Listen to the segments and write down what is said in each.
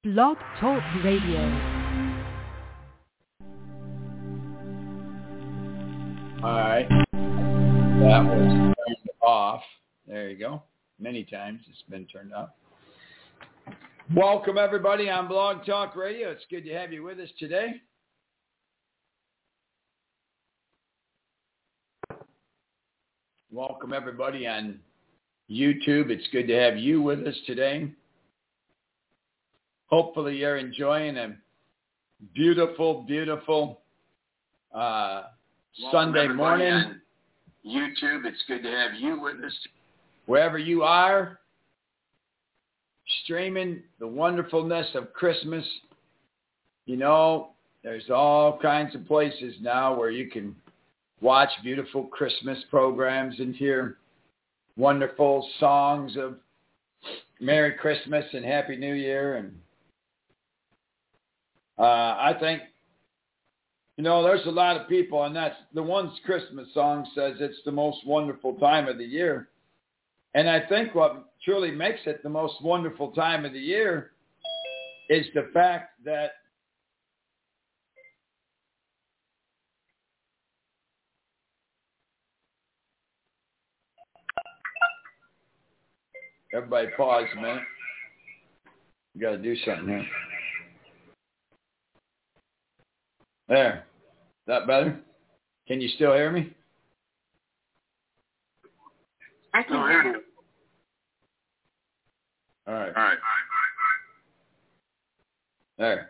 Blog Talk Radio. All right. That was turned off. There you go. Many times it's been turned off. Welcome, everybody, on Blog Talk Radio. It's good to have you with us today. Welcome, everybody, on YouTube. It's good to have you with us today. Hopefully you're enjoying a beautiful, beautiful Sunday morning. On YouTube, it's good to have you with us. Wherever you are, streaming the wonderfulness of Christmas. You know, there's all kinds of places now where you can watch beautiful Christmas programs and hear wonderful songs of Merry Christmas and Happy New Year. And I think, you know, there's a lot of people, and that's the one Christmas song says it's the most wonderful time of the year. And I think what truly makes it the most wonderful time of the year is the fact that everybody pause a minute. You got to do something here. There. Is that better? Can you still hear me? I can hear you. All right. There.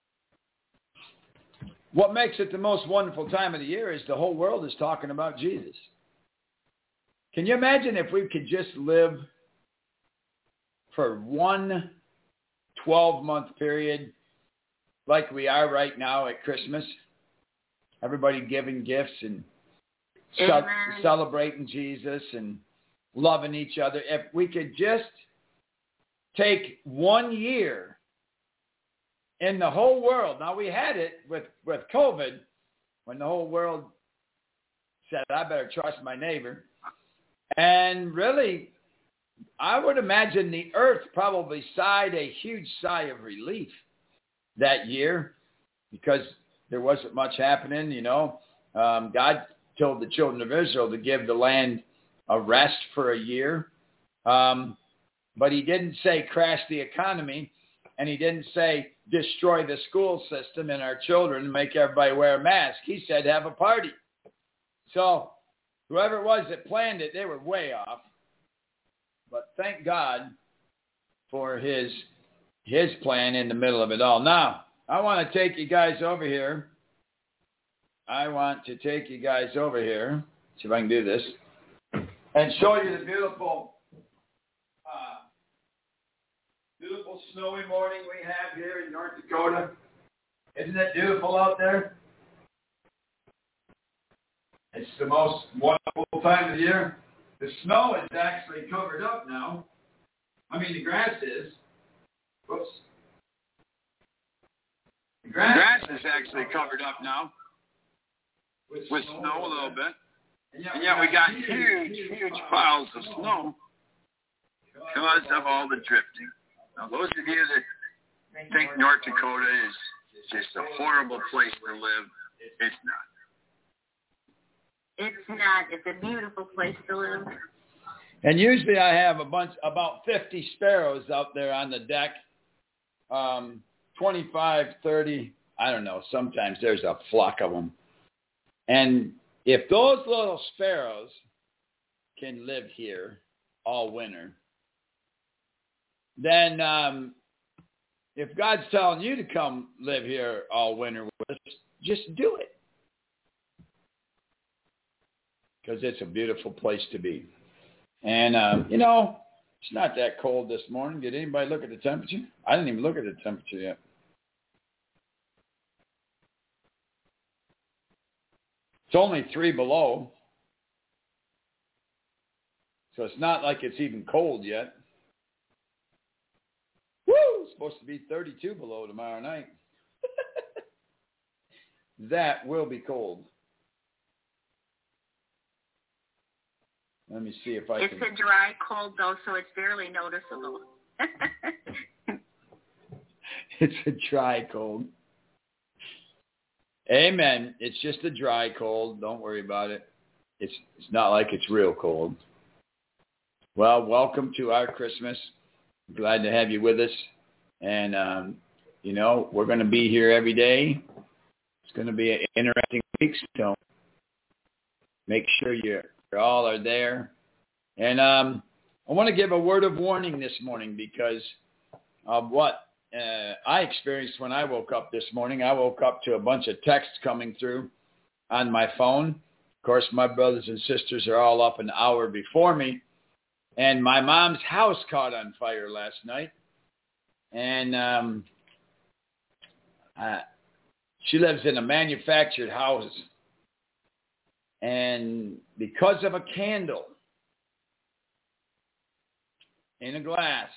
What makes it the most wonderful time of the year is the whole world is talking about Jesus. Can you imagine if we could just live for one 12-month period like we are right now at Christmas? Everybody giving gifts and celebrating Jesus and loving each other. If we could just take 1 year in the whole world. Now, we had it with COVID when the whole world said, I better trust my neighbor. And really, I would imagine the earth probably sighed a huge sigh of relief that year because there wasn't much happening, you know. God told the children of Israel to give the land a rest for a year. But he didn't say crash the economy, and he didn't say destroy the school system and our children and make everybody wear a mask. He said have a party. So whoever it was that planned it, they were way off. But thank God for his plan in the middle of it all. Now, I want to take you guys over here. See if I can do this. And show you the beautiful snowy morning we have here in North Dakota. Isn't it beautiful out there? It's the most wonderful time of the year. The snow is actually covered up now. I mean, the grass is. Whoops. The grass is actually covered up now with snow a little bit. And yet we got huge piles of snow because of all the drifting. Now, those of you that think North Dakota is just a horrible place to live, it's not. It's not. It's a beautiful place to live. And usually I have about 50 sparrows out there on the deck, 25, 30, I don't know. Sometimes there's a flock of them. And if those little sparrows can live here all winter, then if God's telling you to come live here all winter with us, just do it. Because it's a beautiful place to be. And, you know, it's not that cold this morning. Did anybody look at the temperature? I didn't even look at the temperature yet. It's only 3 below. So it's not like it's even cold yet. Woo! It's supposed to be 32 below tomorrow night. That will be cold. Let me see if I can. It's a dry cold, though, so it's barely noticeable. It's a dry cold. Amen. It's just a dry cold. Don't worry about it. It's not like it's real cold. Well, welcome to our Christmas. Glad to have you with us. And, we're going to be here every day. It's going to be an interesting week, so make sure you all are there. And I want to give a word of warning this morning because of what I experienced when I woke up this morning. I woke up to a bunch of texts coming through on my phone. Of course, my brothers and sisters are all up an hour before me. And my mom's house caught on fire last night. And she lives in a manufactured house. And because of a candle in a glass,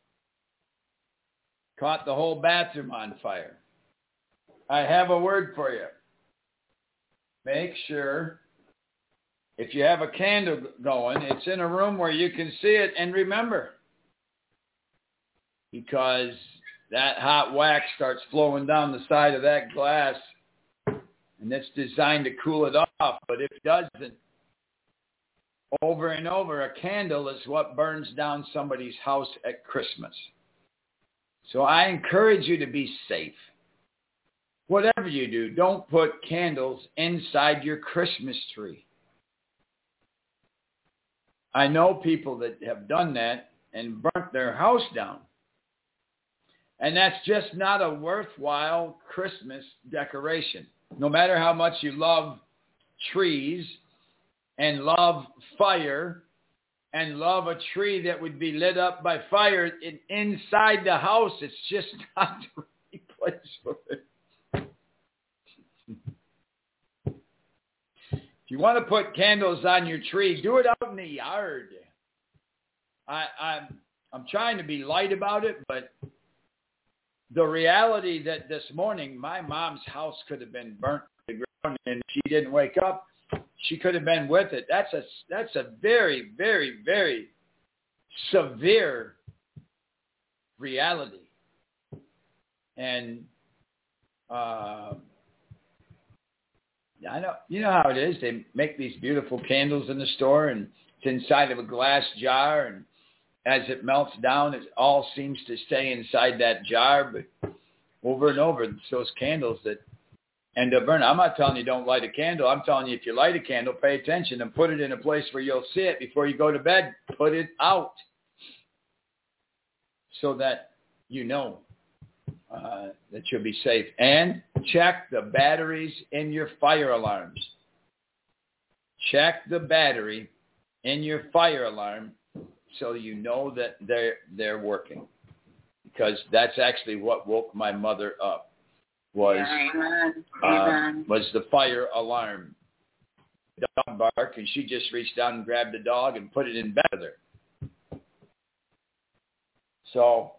caught the whole bathroom on fire. I have a word for you. Make sure if you have a candle going, it's in a room where you can see it. And remember, because that hot wax starts flowing down the side of that glass, and it's designed to cool it off. But if it doesn't, over and over, a candle is what burns down somebody's house at Christmas. So I encourage you to be safe. Whatever you do, don't put candles inside your Christmas tree. I know people that have done that and burnt their house down. And that's just not a worthwhile Christmas decoration. No matter how much you love trees and love fire and love a tree that would be lit up by fire, inside the house, it's just not the right place for it. If you want to put candles on your tree, do it out in the yard. I'm trying to be light about it, but the reality that this morning my mom's house could have been burnt to the ground and she didn't wake up, she could have been with it. That's a very, very, very severe reality. And I know, you know how it is. They make these beautiful candles in the store, and it's inside of a glass jar, and as it melts down, it all seems to stay inside that jar. But over and over, it's those candles that end up burning. I'm not telling you don't light a candle. I'm telling you if you light a candle, pay attention and put it in a place where you'll see it before you go to bed. Put it out so that you know that you'll be safe. And check the batteries in your fire alarms. Check the battery in your fire alarm so you know that they're working. Because that's actually what woke my mother up, was the fire alarm. The dog barked, and she just reached down and grabbed the dog and put it in bed with her. So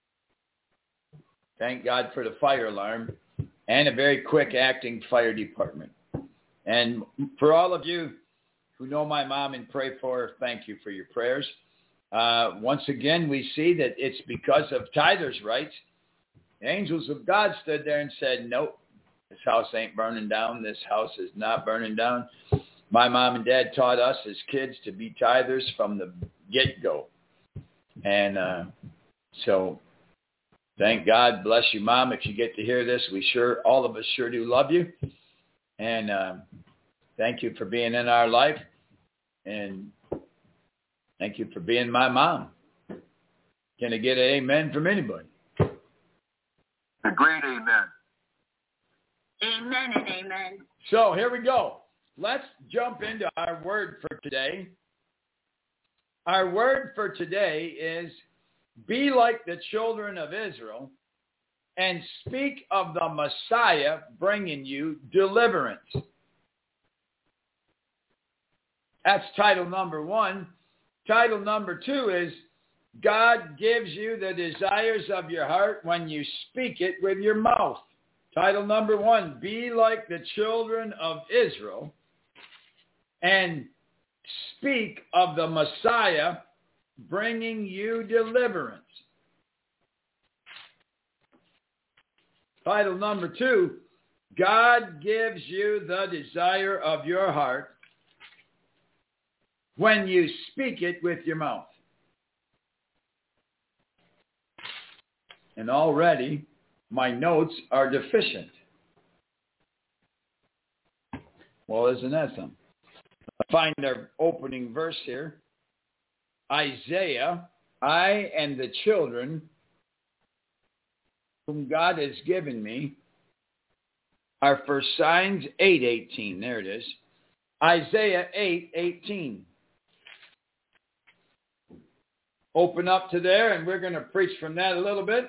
thank God for the fire alarm and a very quick acting fire department. And for all of you who know my mom and pray for her, thank you for your prayers. Once again, we see that it's because of tithers' rights. The angels of God stood there and said, nope, this house ain't burning down. This house is not burning down. My mom and dad taught us as kids to be tithers from the get-go. And so thank God, bless you, Mom. If you get to hear this, all of us sure do love you. And thank you for being in our life. And thank you for being my mom. Can I get an amen from anybody? A great amen. Amen and amen. So here we go. Let's jump into our word for today. Our word for today is, be like the children of Israel and speak of the Messiah bringing you deliverance. That's title number 1. Title number 2 is, God gives you the desires of your heart when you speak it with your mouth. Title number 1, be like the children of Israel and speak of the Messiah bringing you deliverance. Title number 2, God gives you the desire of your heart when you speak it with your mouth. And already my notes are deficient. Well, isn't that something? Find our opening verse here. Isaiah, I and the children whom God has given me are for signs, 8:18. There it is. Isaiah 8:18. Open up to there, and we're going to preach from that a little bit.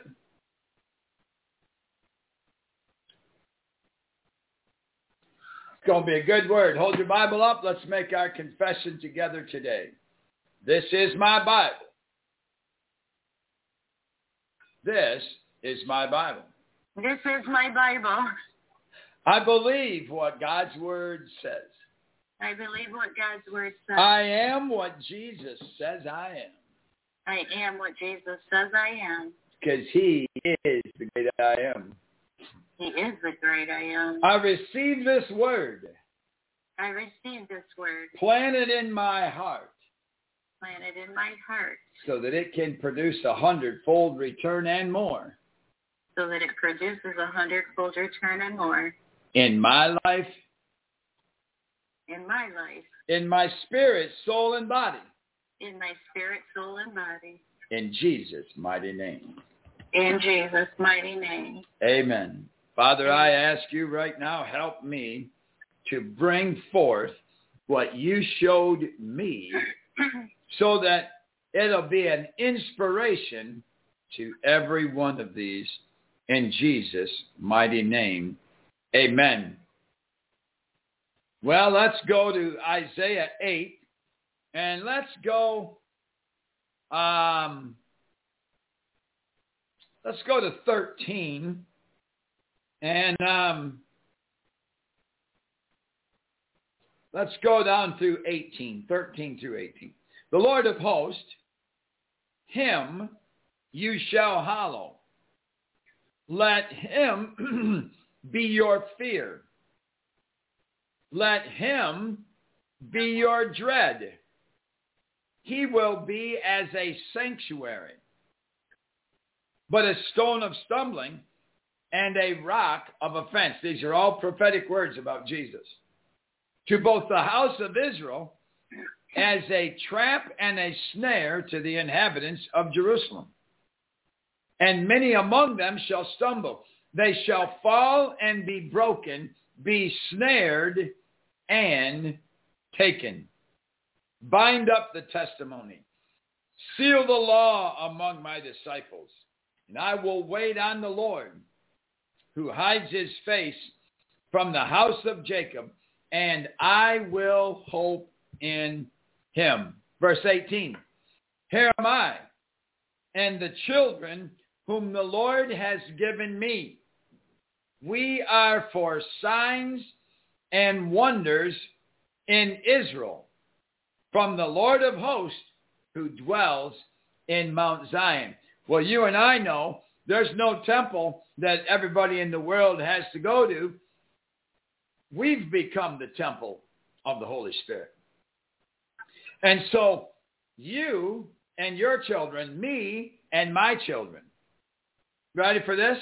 It's going to be a good word. Hold your Bible up. Let's make our confession together today. This is my Bible. This is my Bible. This is my Bible. I believe what God's word says. I believe what God's word says. I am what Jesus says I am. I am what Jesus says I am. Because he is the great I am. He is the great I am. I receive this word. I receive this word. Planted in my heart. Planted in my heart. So that it can produce 100-fold return and more. So that it produces 100-fold return and more. In my life. In my life. In my spirit, soul, and body. In my spirit, soul, and body. In Jesus' mighty name. In Jesus' mighty name. Amen. Father, I ask you right now, help me to bring forth what you showed me so that it'll be an inspiration to every one of these in Jesus' mighty name. Amen. Well, let's go to Isaiah 8, and let's go to 13, and let's go down through 18, 13 through 18. The Lord of hosts, him you shall hallow. Let him be your fear. Let him be your dread. He will be as a sanctuary, but a stone of stumbling and a rock of offense. These are all prophetic words about Jesus. To both the house of Israel as a trap and a snare to the inhabitants of Jerusalem. And many among them shall stumble. They shall fall and be broken, be snared and taken. Bind up the testimony. Seal the law among my disciples. And I will wait on the Lord, who hides his face from the house of Jacob, and I will hope in him. Verse 18. Here am I, and the children whom the Lord has given me. We are for signs and wonders in Israel, from the Lord of hosts who dwells in Mount Zion. Well, you and I know there's no temple that everybody in the world has to go to. We've become the temple of the Holy Spirit. And so you and your children, me and my children, ready for this?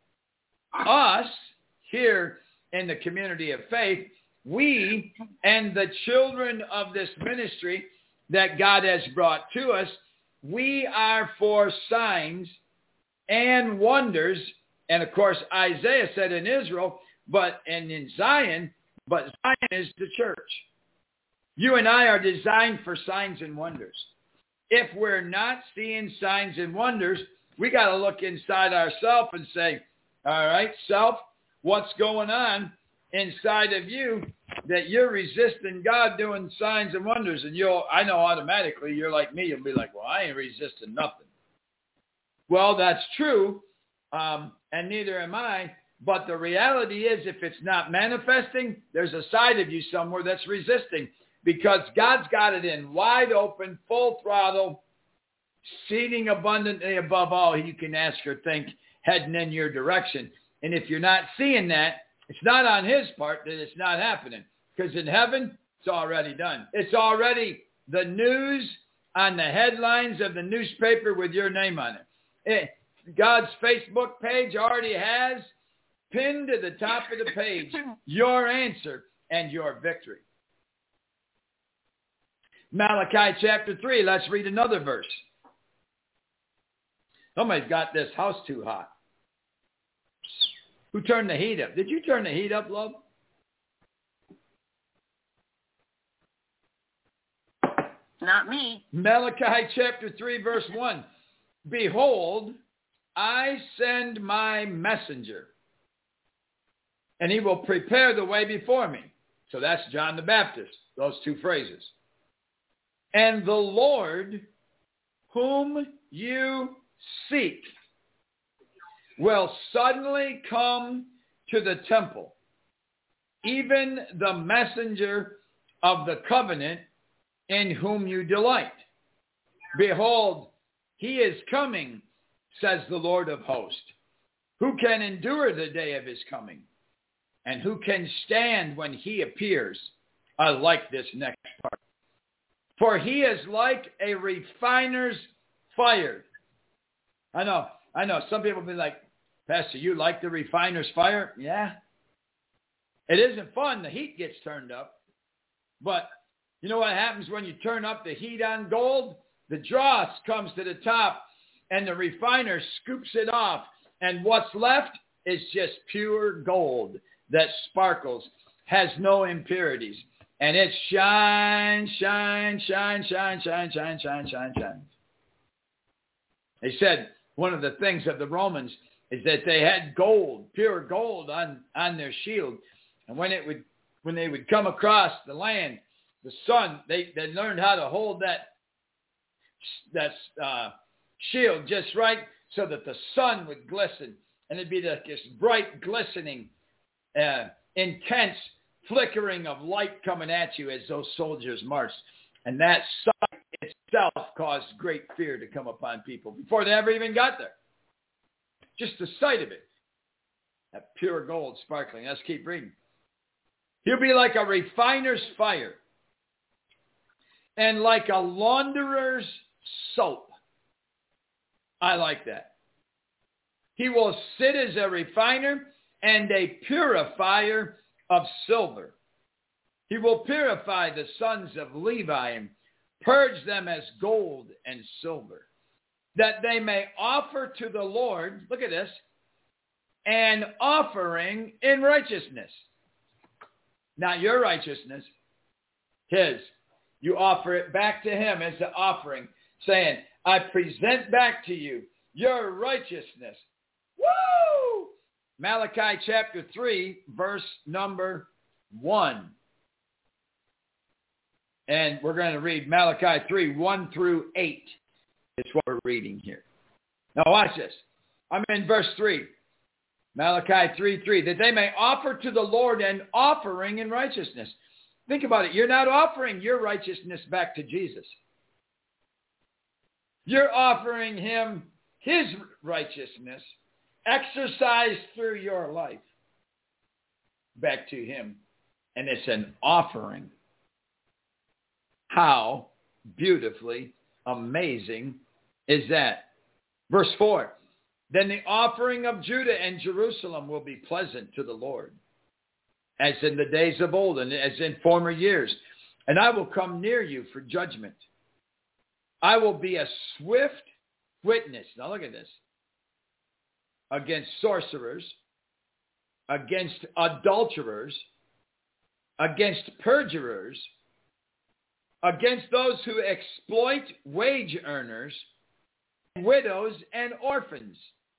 Us here in the community of faith, we and the children of this ministry that God has brought to us, we are for signs and wonders. And of course, Isaiah said in Israel, and in Zion, but Zion is the church. You and I are designed for signs and wonders. If we're not seeing signs and wonders, we got to look inside ourselves and say, all right, self, what's going on inside of you that you're resisting God doing signs and wonders? And I know automatically you're like me. You'll be like, well, I ain't resisting nothing. Well, that's true, and neither am I. But the reality is, if it's not manifesting, there's a side of you somewhere that's resisting, because God's got it in wide open, full throttle, exceeding abundantly above all you can ask or think, heading in your direction. And if you're not seeing that, it's not on his part that it's not happening. Because in heaven, it's already done. It's already the news on the headlines of the newspaper with your name on it. God's Facebook page already has pinned to the top of the page your answer and your victory. Malachi chapter 3, let's read another verse. Somebody's got this house too hot. Who turned the heat up? Did you turn the heat up, love? Not me. Malachi chapter 3, verse 1. Behold, I send my messenger, and he will prepare the way before me. So that's John the Baptist, those two phrases. And the Lord whom you seek will suddenly come to the temple, even the messenger of the covenant in whom you delight. Behold, he is coming, says the Lord of hosts. Who can endure the day of his coming? And who can stand when he appears? I like this next part. For he is like a refiner's fire. I know. Some people will be like, Pastor, you like the refiner's fire? Yeah. It isn't fun. The heat gets turned up. But you know what happens when you turn up the heat on gold? The dross comes to the top, and the refiner scoops it off. And what's left is just pure gold that sparkles, has no impurities. And it shines, shines, shines, shines, shines, shines, shines, shines, shines. They said one of the things of the Romans is that they had gold, pure gold on their shield. And when they would come across the land, the sun, they learned how to hold that shield just right so that the sun would glisten. And it'd be this bright, glistening, intense flickering of light coming at you as those soldiers marched. And that sight itself caused great fear to come upon people before they ever even got there. Just the sight of it. That pure gold sparkling. Let's keep reading. He'll be like a refiner's fire and like a launderer's soap. I like that. He will sit as a refiner and a purifier of silver. He will purify the sons of Levi and purge them as gold and silver, that they may offer to the Lord, look at this, an offering in righteousness. Not your righteousness, his. You offer it back to him as an offering, saying, I present back to you your righteousness. Woo! Malachi chapter 3, verse number 1. And we're going to read Malachi 3, 1 through 8. It's what we're reading here. Now watch this. I'm in verse 3. Malachi 3, 3. That they may offer to the Lord an offering in righteousness. Think about it. You're not offering your righteousness back to Jesus. You're offering him his righteousness exercised through your life back to him. And it's an offering. How beautifully amazing is that? Verse 4. Then the offering of Judah and Jerusalem will be pleasant to the Lord, as in the days of old and as in former years. And I will come near you for judgment. I will be a swift witness. Now look at this. Against sorcerers, against adulterers, against perjurers, against those who exploit wage earners, widows and orphans.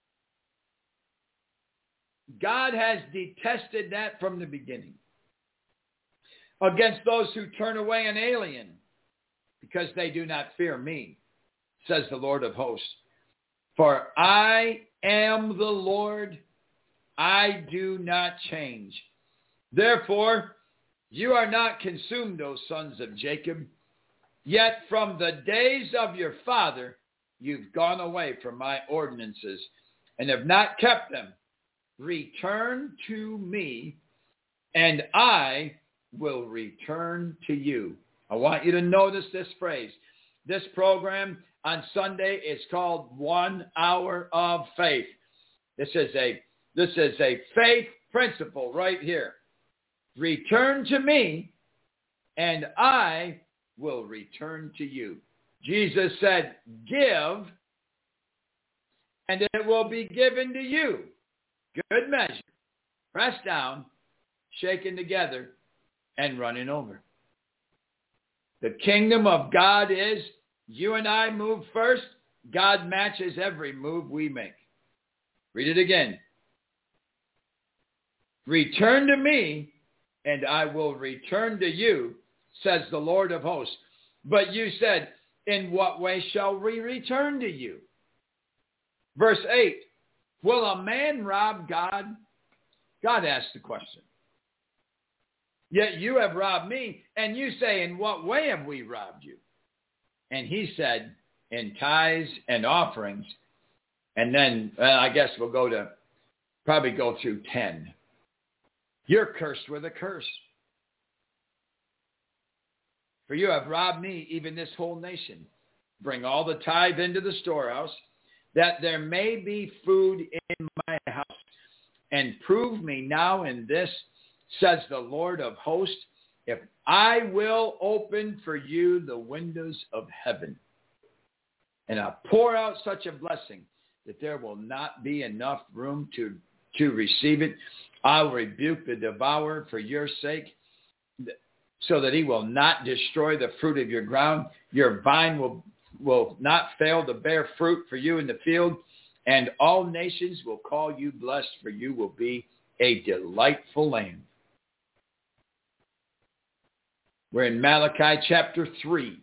God has detested that from the beginning. Against those who turn away an alien because they do not fear me, says the Lord of hosts. For I am the Lord, I do not change. Therefore, you are not consumed, O sons of Jacob. Yet from the days of your father, you've gone away from my ordinances and have not kept them. return to me, and I will return to you. I want you to notice this phrase. This program on Sunday is called 1 Hour of Faith. This is a faith principle right here. Return to me, and I will return to you. Jesus said, give, and it will be given to you. Good measure, pressed down, shaken together, and running over. The kingdom of God is you and I move first. God matches every move we make. Read it again. Return to me, and I will return to you, says the Lord of hosts. But you said, in what way shall we return to you? Verse 8, will a man rob God? God asked the question. Yet you have robbed me, and you say, in what way have we robbed you? And he said, in tithes and offerings. And then I guess we'll probably go through 10. You're cursed with a curse. For you have robbed me, even this whole nation. Bring all the tithe into the storehouse, that there may be food in my house. And prove me now in this, says the Lord of hosts, if I will open for you the windows of heaven, and I'll pour out such a blessing that there will not be enough room to receive it. I'll rebuke the devourer for your sake, so that he will not destroy the fruit of your ground. Your vine will not fail to bear fruit for you in the field, and all nations will call you blessed, for you will be a delightful land. We're in Malachi chapter 3,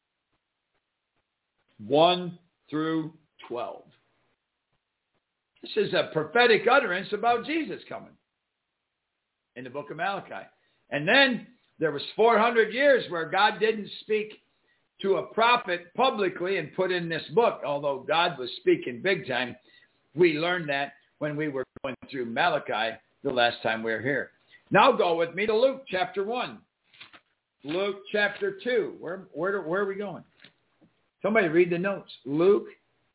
1 through 12. This is a prophetic utterance about Jesus coming in the book of Malachi. And then there was 400 years where God didn't speak to a prophet publicly and put in this book, although God was speaking big time. We learned that when we were going through Malachi the last time we were here. Now go with me to Luke chapter 1. Luke chapter 2. Where are we going? Somebody read the notes. Luke.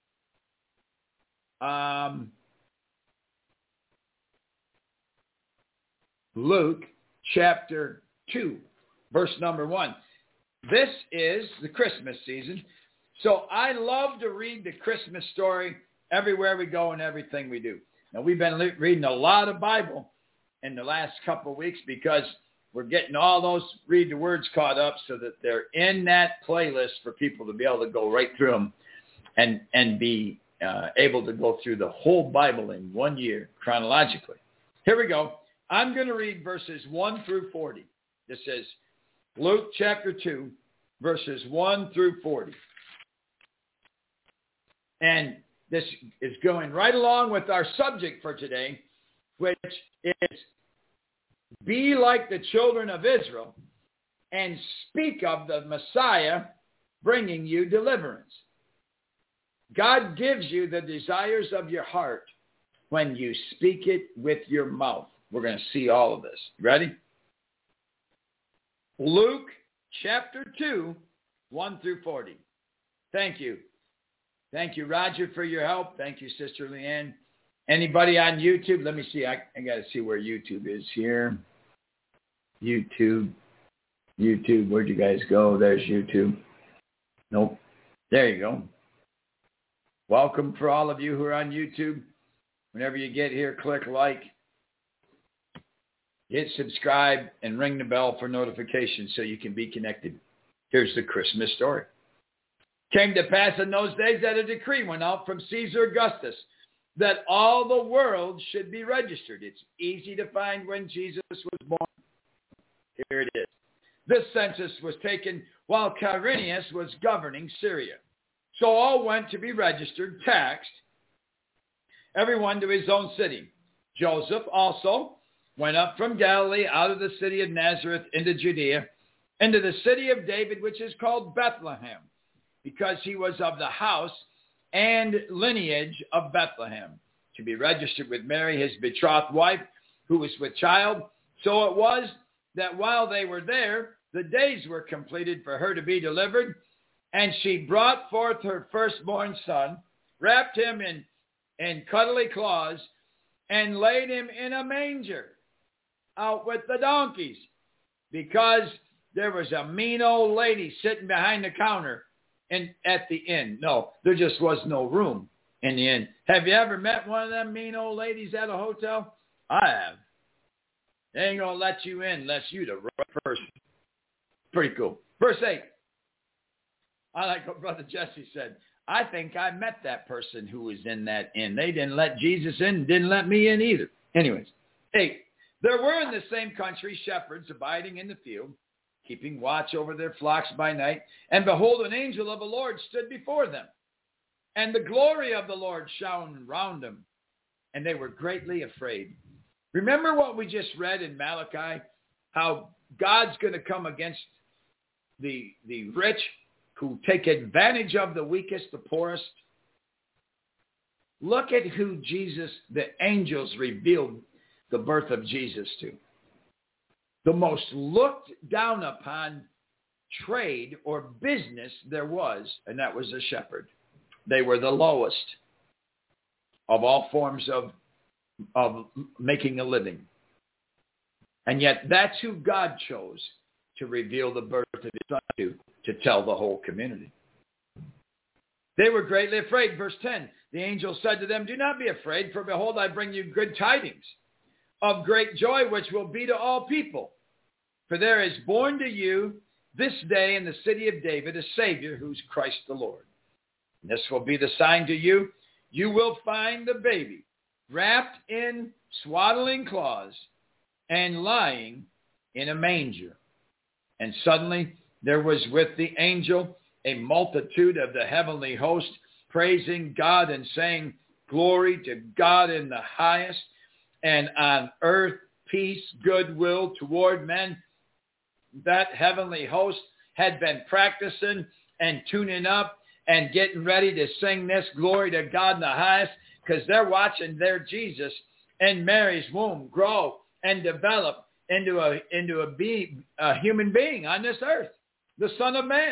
Luke chapter 2, verse number 1. This is the Christmas season. So I love to read the Christmas story everywhere we go and everything we do. Now, we've been reading a lot of Bible in the last couple of weeks because we're getting all those read the words caught up so that they're in that playlist for people to be able to go right through them and be able to go through the whole Bible in 1 year chronologically. Here we go. I'm going to read verses 1 through 40. This is Luke chapter 2, verses 1 through 40. And this is going right along with our subject for today, which is be like the children of Israel and speak of the Messiah bringing you deliverance. God gives you the desires of your heart when you speak it with your mouth. We're going to see all of this. Ready? Luke chapter 2, 1 through 40. Thank you. Thank you, Roger, for your help. Thank you, Sister Leanne. Anybody on YouTube? Let me see. I got to see where YouTube is here. YouTube. Where'd you guys go? There's YouTube. Nope. There you go. Welcome for all of you who are on YouTube. Whenever you get here, click like, hit subscribe, and ring the bell for notifications so you can be connected. Here's the Christmas story. Came to pass in those days that a decree went out from Caesar Augustus that all the world should be registered. It's easy to find when Jesus was born. Here it is. This census was taken while Quirinius was governing Syria. So all went to be registered, taxed, everyone to his own city. Joseph also went up from Galilee out of the city of Nazareth into Judea, into the city of David, which is called Bethlehem, because he was of the house and lineage of Bethlehem, to be registered with Mary, his betrothed wife, who was with child. So it was that while they were there, the days were completed for her to be delivered, and she brought forth her firstborn son, wrapped him in cuddly cloths, and laid him in a manger out with the donkeys, because there was a mean old lady sitting behind the counter at the inn. No, there just was no room in the inn. Have you ever met one of them mean old ladies at a hotel? I have. They ain't going to let you in unless you're the right person. Pretty cool. Verse 8. I like what Brother Jesse said. I think I met that person who was in that inn. They didn't let Jesus in, didn't let me in either. Anyways, 8. There were in the same country shepherds abiding in the field, keeping watch over their flocks by night. And behold, an angel of the Lord stood before them. And the glory of the Lord shone round them. And they were greatly afraid. Remember what we just read in Malachi? How God's going to come against the rich who take advantage of the weakest, the poorest. Look at who Jesus, the angels revealed the birth of Jesus to. The most looked down upon trade or business there was, and that was a shepherd. They were the lowest of all forms of making a living. And yet that's who God chose to reveal the birth of his son to tell the whole community. They were greatly afraid. Verse 10, the angel said to them, do not be afraid, for behold, I bring you good tidings of great joy, which will be to all people. For there is born to you this day in the city of David a Savior, who's Christ the Lord. And this will be the sign to you. You will find the baby wrapped in swaddling cloths and lying in a manger. And suddenly there was with the angel a multitude of the heavenly host, praising God and saying, glory to God in the highest, and on earth peace, goodwill toward men. That heavenly host had been practicing and tuning up and getting ready to sing this glory to God in the highest, because they're watching their Jesus in Mary's womb grow and develop into a human being on this earth, the Son of Man.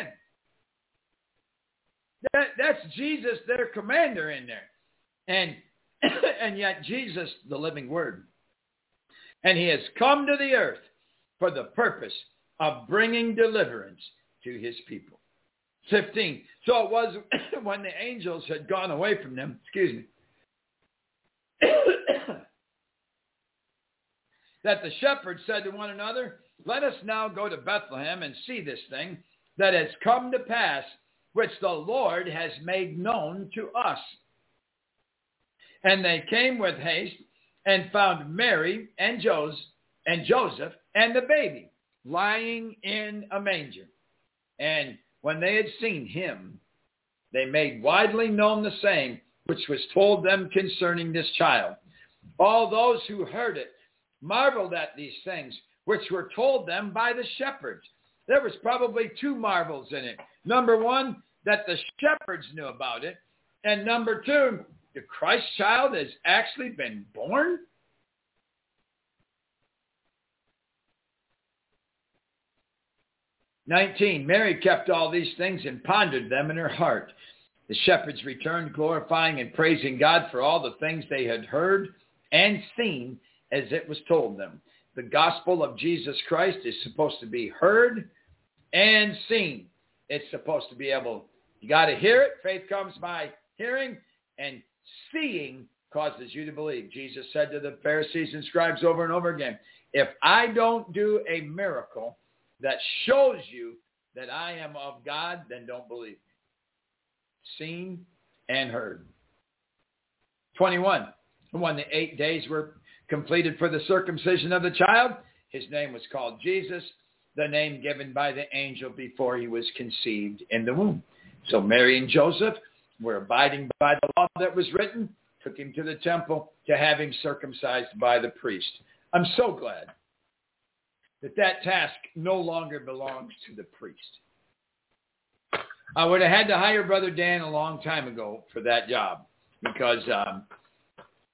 That's Jesus, their commander in there. And yet Jesus, the living Word. And he has come to the earth for the purpose of bringing deliverance to his people. 15. So it was when the angels had gone away from them, that the shepherds said to one another, let us now go to Bethlehem and see this thing that has come to pass, which the Lord has made known to us. And they came with haste and found Mary and Joseph and the baby lying in a manger. And when they had seen him, they made widely known the saying which was told them concerning this child. All those who heard it marveled at these things which were told them by the shepherds. There was probably two marvels in it. Number one, that the shepherds knew about it. And number two, the Christ child has actually been born. "19, Mary kept all these things and pondered them in her heart. The shepherds returned, glorifying and praising God for all the things they had heard and seen as it was told them." The gospel of Jesus Christ is supposed to be heard and seen. It's supposed to be you got to hear it. Faith comes by hearing, and seeing causes you to believe. Jesus said to the Pharisees and scribes over and over again, if I don't do a miracle that shows you that I am of God, then don't believe me. Seen and heard. 21, when the 8 days were completed for the circumcision of the child, his name was called Jesus, the name given by the angel before he was conceived in the womb. So Mary and Joseph were abiding by the law that was written, took him to the temple to have him circumcised by the priest. I'm so glad that task no longer belongs to the priest. I would have had to hire Brother Dan a long time ago for that job, because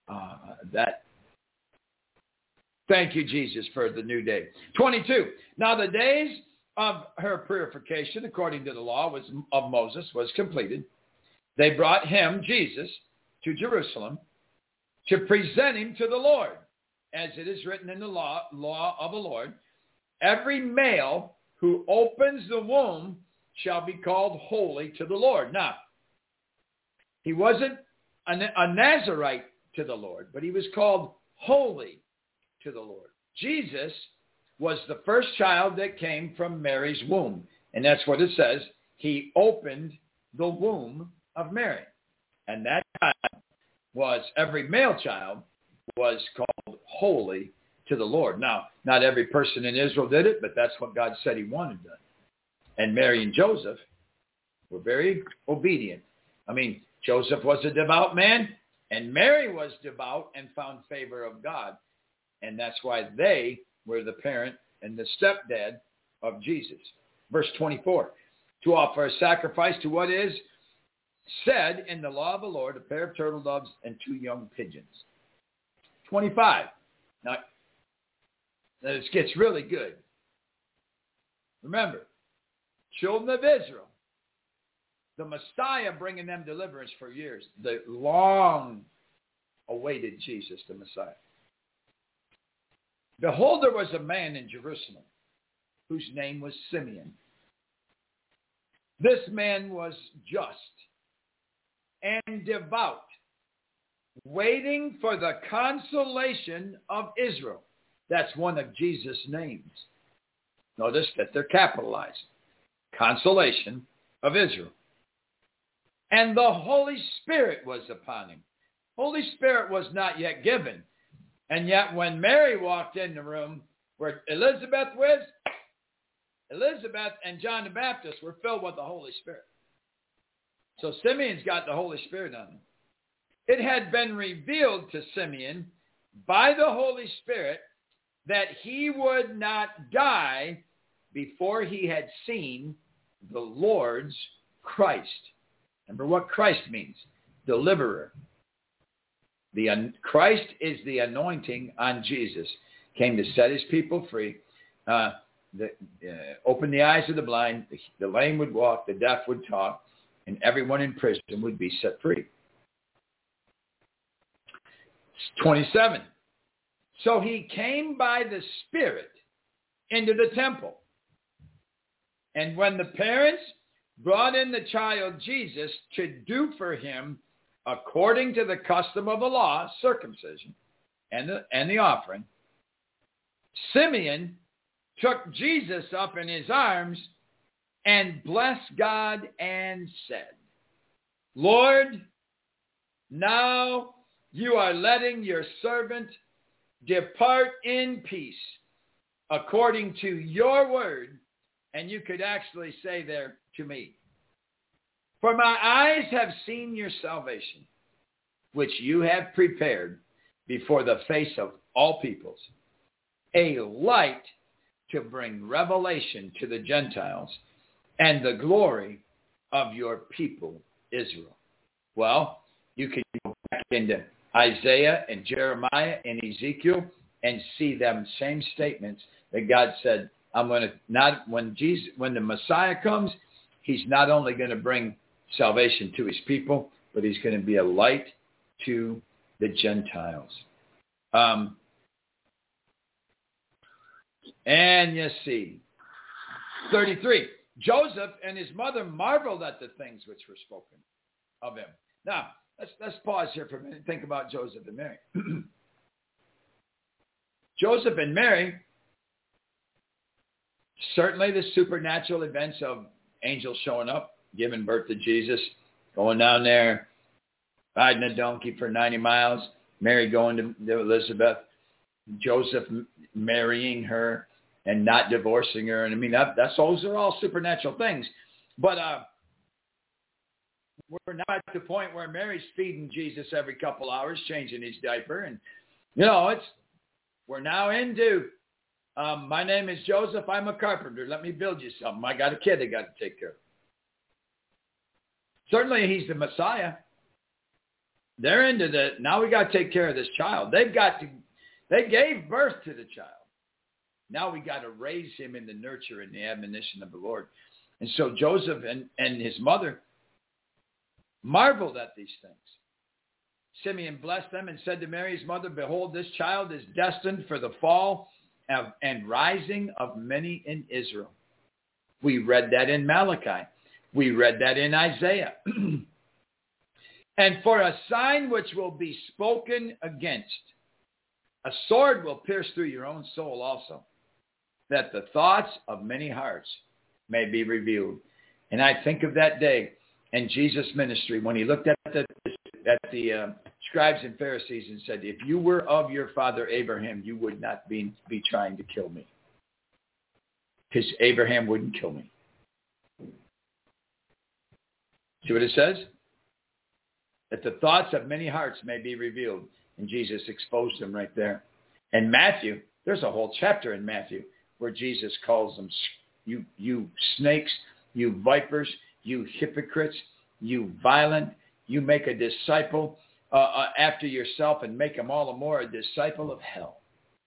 Thank you, Jesus, for the new day. 22. Now the days of her purification, according to the law of Moses, was completed. They brought him, Jesus, to Jerusalem to present him to the Lord, as it is written in the law of the Lord. Every male who opens the womb shall be called holy to the Lord. Now, he wasn't a Nazarite to the Lord, but he was called holy to the Lord. Jesus was the first child that came from Mary's womb. And that's what it says. He opened the womb of Mary. And that child every male child was called holy to the Lord. Now, not every person in Israel did it, but that's what God said he wanted done. And Mary and Joseph were very obedient. I mean, Joseph was a devout man, and Mary was devout and found favor of God. And that's why they were the parent and the stepdad of Jesus. Verse 24, to offer a sacrifice to what is said in the law of the Lord, a pair of turtle doves and 2 young pigeons. 25. Now, this gets really good. Remember, children of Israel, the Messiah bringing them deliverance for years, the long-awaited Jesus, the Messiah. Behold, there was a man in Jerusalem whose name was Simeon. This man was just and devout, waiting for the consolation of Israel. That's one of Jesus' names. Notice that they're capitalized. Consolation of Israel. And the Holy Spirit was upon him. Holy Spirit was not yet given. And yet when Mary walked in the room where Elizabeth was, Elizabeth and John the Baptist were filled with the Holy Spirit. So Simeon's got the Holy Spirit on him. It had been revealed to Simeon by the Holy Spirit that he would not die before he had seen the Lord's Christ. Remember what Christ means? Deliverer. Christ is the anointing on Jesus. Came to set his people free. Open the eyes of the blind. The lame would walk. The deaf would talk. And everyone in prison would be set free. 27. So he came by the Spirit into the temple. And when the parents brought in the child Jesus to do for him, according to the custom of the law, circumcision, and the offering, Simeon took Jesus up in his arms and blessed God and said, Lord, now you are letting your servant depart in peace according to your word. And you could actually say there to me, for my eyes have seen your salvation, which you have prepared before the face of all peoples, a light to bring revelation to the Gentiles and the glory of your people, Israel. Well, you can go back into Isaiah and Jeremiah and Ezekiel and see them same statements that God said, I'm going to not, when the Messiah comes, he's not only going to bring salvation to his people, but he's going to be a light to the Gentiles. And you see, 33, Joseph and his mother marveled at the things which were spoken of him. Now, let's pause here for a minute and think about Joseph and Mary. Joseph and Mary, certainly the supernatural events of angels showing up, giving birth to Jesus, going down there, riding a donkey for 90 miles, Mary going to Elizabeth, Joseph marrying her and not divorcing her. And I mean, those are all supernatural things. But we're now at the point where Mary's feeding Jesus every couple hours, changing his diaper. And, we're now into, my name is Joseph. I'm a carpenter. Let me build you something. I got a kid I got to take care of. Certainly he's the Messiah. They're into now we got to take care of this child. They gave birth to the child. Now we got to raise him in the nurture and the admonition of the Lord. And so Joseph and his mother marveled at these things. Simeon blessed them and said to Mary, his mother, behold, this child is destined for the fall and rising of many in Israel. We read that in Malachi. We read that in Isaiah. And for a sign which will be spoken against, a sword will pierce through your own soul also, that the thoughts of many hearts may be revealed. And I think of that day in Jesus' ministry when he looked at the scribes and Pharisees and said, if you were of your father Abraham, you would not be trying to kill me. Because Abraham wouldn't kill me. See what it says? That the thoughts of many hearts may be revealed. And Jesus exposed them right there. And Matthew, there's a whole chapter in Matthew where Jesus calls them, you snakes, you vipers, you hypocrites, you violent, you make a disciple after yourself and make them all the more a disciple of hell.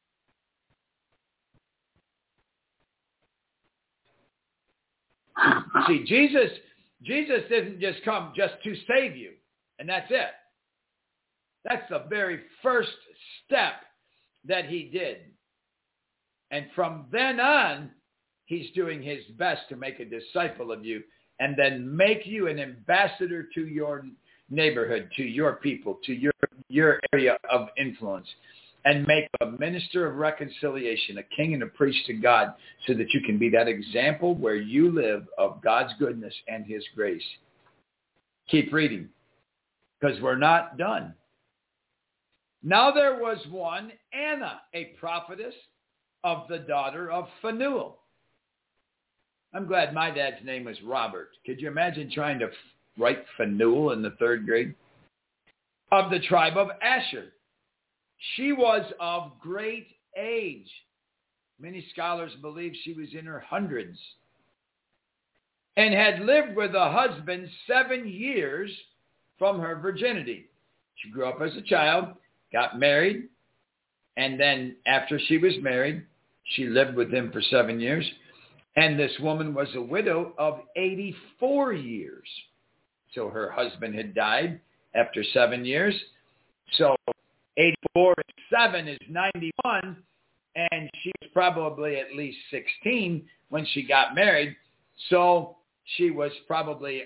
See, Jesus didn't just come just to save you, and that's it. That's the very first step that he did. And from then on, he's doing his best to make a disciple of you and then make you an ambassador to your neighborhood, to your people, to your area of influence, and make a minister of reconciliation, a king and a priest to God, so that you can be that example where you live of God's goodness and his grace. Keep reading, because we're not done. Now there was one, Anna, a prophetess of the daughter of Phanuel. I'm glad my dad's name was Robert. Could you imagine trying to write Phanuel in the 3rd grade? Of the tribe of Asher. She was of great age. Many scholars believe she was in her hundreds. And had lived with a husband 7 years from her virginity. She grew up as a child, got married, and then after she was married, she lived with him for 7 years. And this woman was a widow of 84 years. So her husband had died after 7 years. So 84 and 7 is 91, and she was probably at least 16 when she got married. So she was probably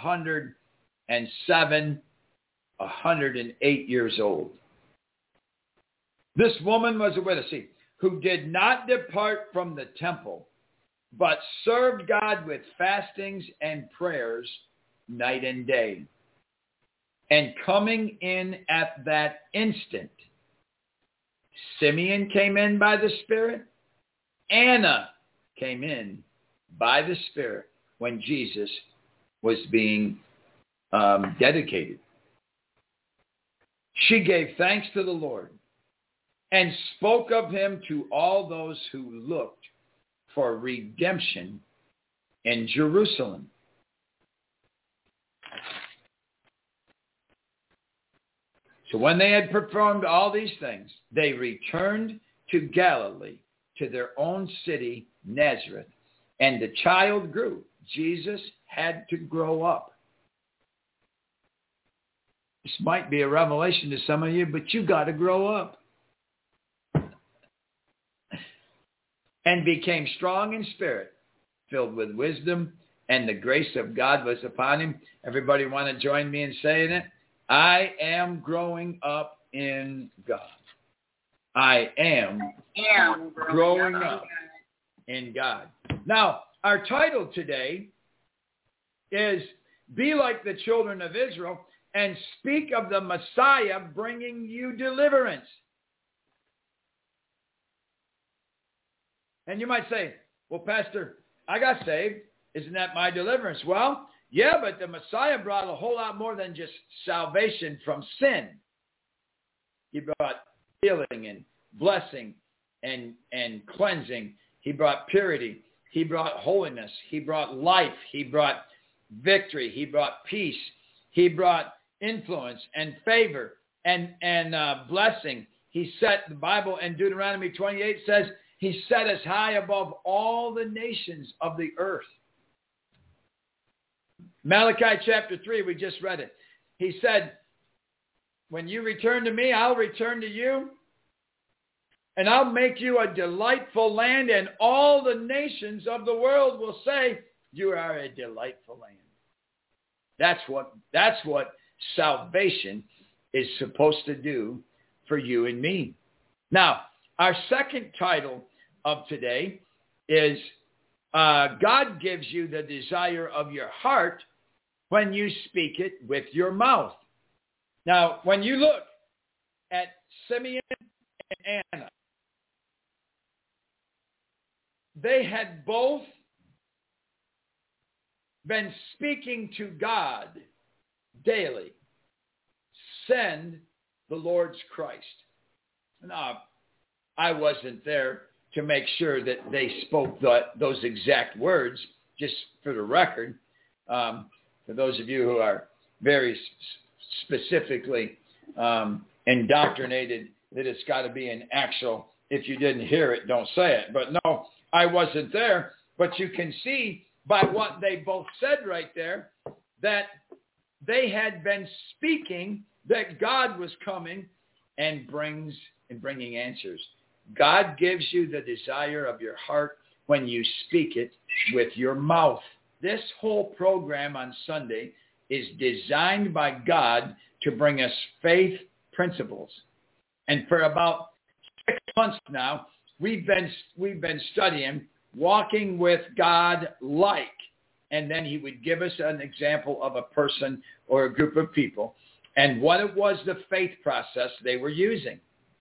107, 108 years old. This woman was a widow, who did not depart from the temple, but served God with fastings and prayers night and day. And coming in at that instant, Simeon came in by the Spirit. Anna came in by the Spirit when Jesus was being dedicated. She gave thanks to the Lord and spoke of him to all those who looked for redemption in Jerusalem. So when they had performed all these things, they returned to Galilee, to their own city, Nazareth. And the child grew. Jesus had to grow up. This might be a revelation to some of you, but you got to grow up. And became strong in spirit, filled with wisdom, and the grace of God was upon him. Everybody want to join me in saying it? I am growing up in God. I am growing up in God. Now, our title today is Be Like the Children of Israel and Speak of the Messiah Bringing You Deliverance. And you might say, well, Pastor, I got saved. Isn't that my deliverance? Well, yeah, but the Messiah brought a whole lot more than just salvation from sin. He brought healing and blessing and cleansing. He brought purity. He brought holiness. He brought life. He brought victory. He brought peace. He brought influence and favor and blessing. He set, the Bible in Deuteronomy 28 says, he set us high above all the nations of the earth. Malachi chapter 3, we just read it. He said, when you return to me, I'll return to you, and I'll make you a delightful land, and all the nations of the world will say, you are a delightful land. That's what salvation is supposed to do for you and me. Now, our second title of today is God gives you the desire of your heart when you speak it with your mouth. Now, when you look at Simeon and Anna, they had both been speaking to God daily. Send the Lord's Christ. Now, I wasn't there to make sure that they spoke those exact words, just for the record. For those of you who are very specifically indoctrinated that it's got to be an actual, if you didn't hear it, don't say it. But no, I wasn't there. But you can see by what they both said right there that they had been speaking that God was coming and bringing answers. God gives you the desire of your heart when you speak it with your mouth. This whole program on Sunday is designed by God to bring us faith principles. And for about 6 months now, we've been studying walking with God like. And then he would give us an example of a person or a group of people and what it was the faith process they were using.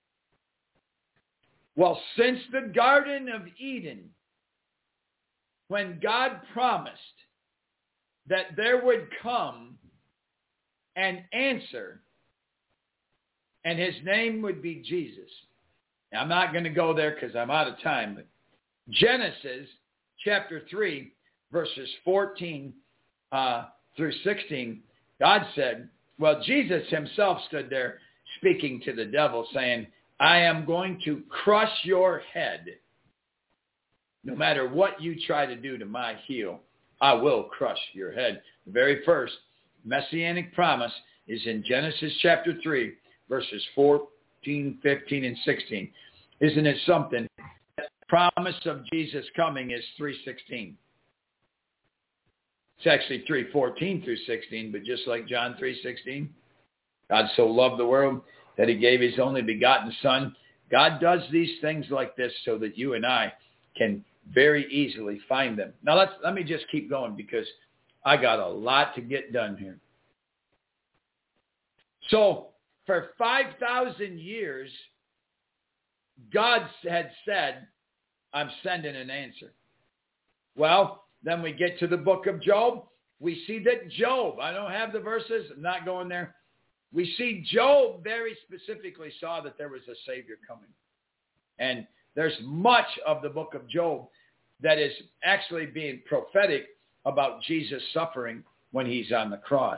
Well, since the Garden of Eden, when God promised that there would come an answer and his name would be Jesus. Now, I'm not going to go there because I'm out of time, but Genesis chapter 3, verses 14 through 16, God said, well, Jesus himself stood there speaking to the devil saying, I am going to crush your head. No matter what you try to do to my heel, I will crush your head. The very first messianic promise is in Genesis chapter 3, verses 14, 15, and 16. Isn't it something? The promise of Jesus coming is 3:16. It's actually 3:14 through 16, but just like John 3:16, God so loved the world that he gave his only begotten Son. God does these things like this so that you and I can very easily find them. Now let me just keep going because I got a lot to get done here. So for 5,000 years, God had said, I'm sending an answer. Well, then we get to the book of Job. We see that Job, I don't have the verses, I'm not going there. We see Job very specifically saw that there was a Savior coming. And there's much of the book of Job that is actually being prophetic about Jesus suffering when he's on the cross.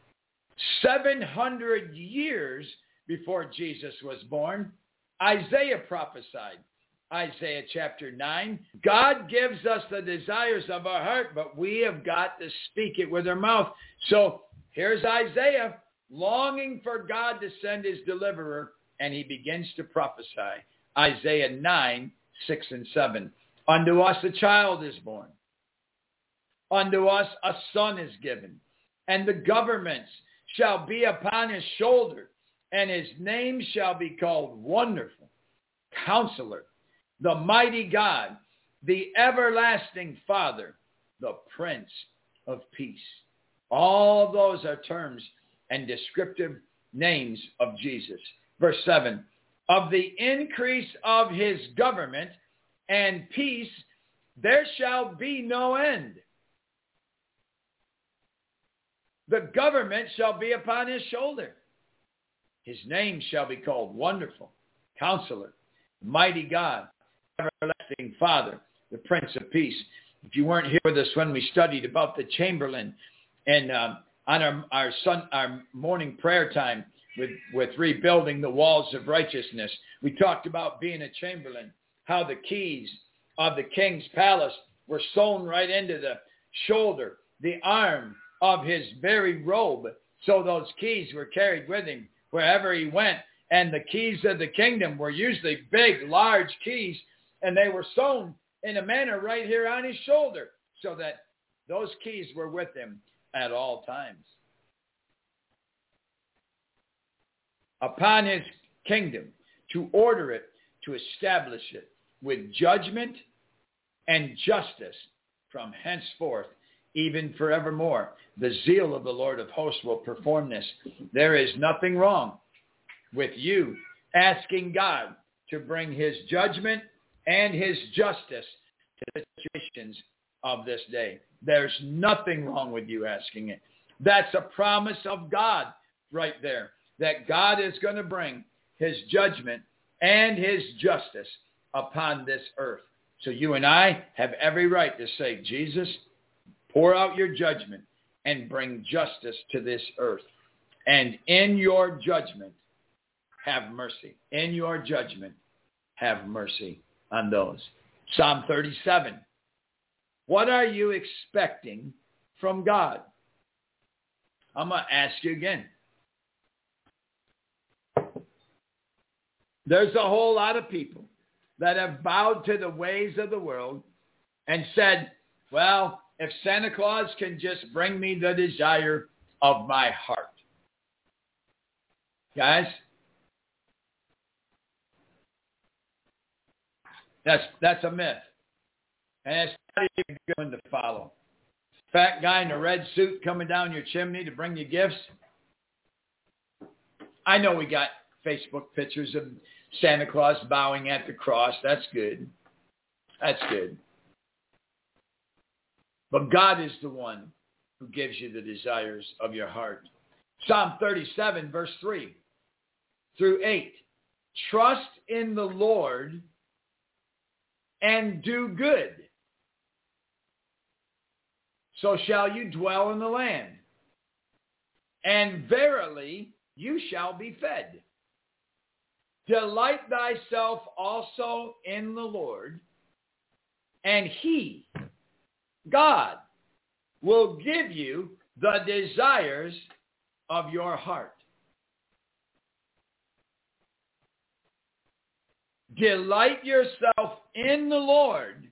700 years before Jesus was born, Isaiah prophesied. Isaiah chapter 9, God gives us the desires of our heart, but we have got to speak it with our mouth. So here's Isaiah longing for God to send his deliverer, and he begins to prophesy. Isaiah 9, 6 and 7. Unto us a child is born. Unto us a son is given, and the governments shall be upon his shoulder, and his name shall be called Wonderful, Counselor, the Mighty God, the Everlasting Father, the Prince of Peace. All of those are terms and descriptive names of Jesus. Verse 7, of the increase of his government and peace, there shall be no end. The government shall be upon his shoulder. His name shall be called Wonderful, Counselor, Mighty God, Everlasting Father, the Prince of Peace. If you weren't here with us when we studied about the Chamberlain and on our morning prayer time with rebuilding the walls of righteousness. We talked about being a chamberlain, how the keys of the king's palace were sewn right into the shoulder, the arm of his very robe. So those keys were carried with him wherever he went. And the keys of the kingdom were usually big, large keys, and they were sewn in a manner right here on his shoulder so that those keys were with him at all times. Upon his kingdom, to order it, to establish it with judgment and justice from henceforth, even forevermore. The zeal of the Lord of hosts will perform this. There is nothing wrong with you asking God to bring his judgment and his justice to the situations of this day. There's nothing wrong with you asking it. That's a promise of God right there, that God is going to bring his judgment and his justice upon this earth. So you and I have every right to say, Jesus, pour out your judgment and bring justice to this earth. And in your judgment, have mercy. In your judgment, have mercy on those. Psalm 37. What are you expecting from God? I'm going to ask you again. There's a whole lot of people that have bowed to the ways of the world and said, well, if Santa Claus can just bring me the desire of my heart. Guys, that's a myth. And it's not even a good one to follow. Fat guy in a red suit coming down your chimney to bring you gifts. I know we got Facebook pictures of Santa Claus bowing at the cross. That's good. That's good. But God is the one who gives you the desires of your heart. Psalm 37, verse 3 through 8. Trust in the Lord and do good, so shall you dwell in the land. And verily you shall be fed. Delight thyself also in the Lord, and he, God, will give you the desires of your heart. Delight yourself in the Lord,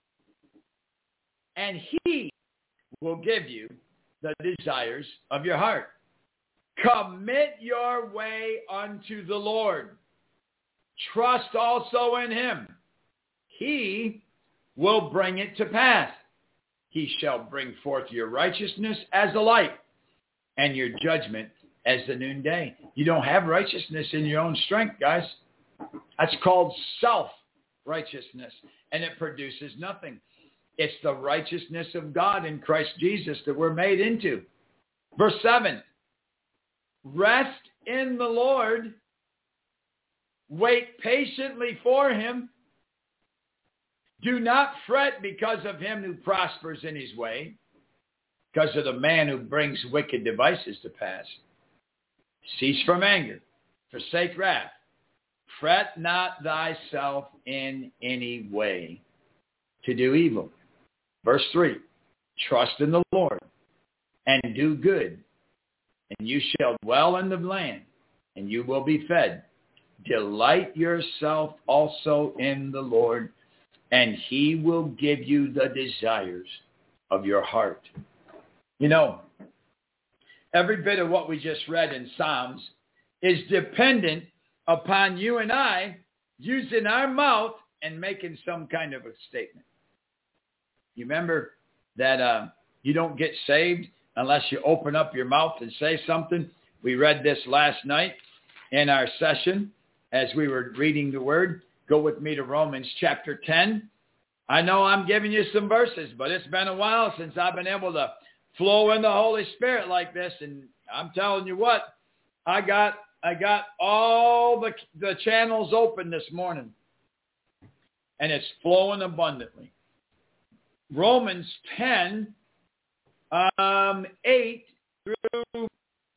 and he will give you the desires of your heart. Commit your way unto the Lord. Trust also in him. He will bring it to pass. He shall bring forth your righteousness as the light and your judgment as the noonday. You don't have righteousness in your own strength, guys. That's called self-righteousness, and it produces nothing. It's the righteousness of God in Christ Jesus that we're made into. Verse 7, rest in the Lord, wait patiently for him. Do not fret because of him who prospers in his way, because of the man who brings wicked devices to pass. Cease from anger, forsake wrath. Fret not thyself in any way to do evil. Verse 3, trust in the Lord and do good, and you shall dwell in the land, and you will be fed. Delight yourself also in the Lord, and he will give you the desires of your heart. You know, every bit of what we just read in Psalms is dependent upon you and I using our mouth and making some kind of a statement. You remember that you don't get saved unless you open up your mouth and say something? We read this last night in our session as we were reading the Word. Go with me to Romans chapter 10. I know I'm giving you some verses, but it's been a while since I've been able to flow in the Holy Spirit like this. And I'm telling you what, I got all the channels open this morning, and it's flowing abundantly. Romans 10, 8 through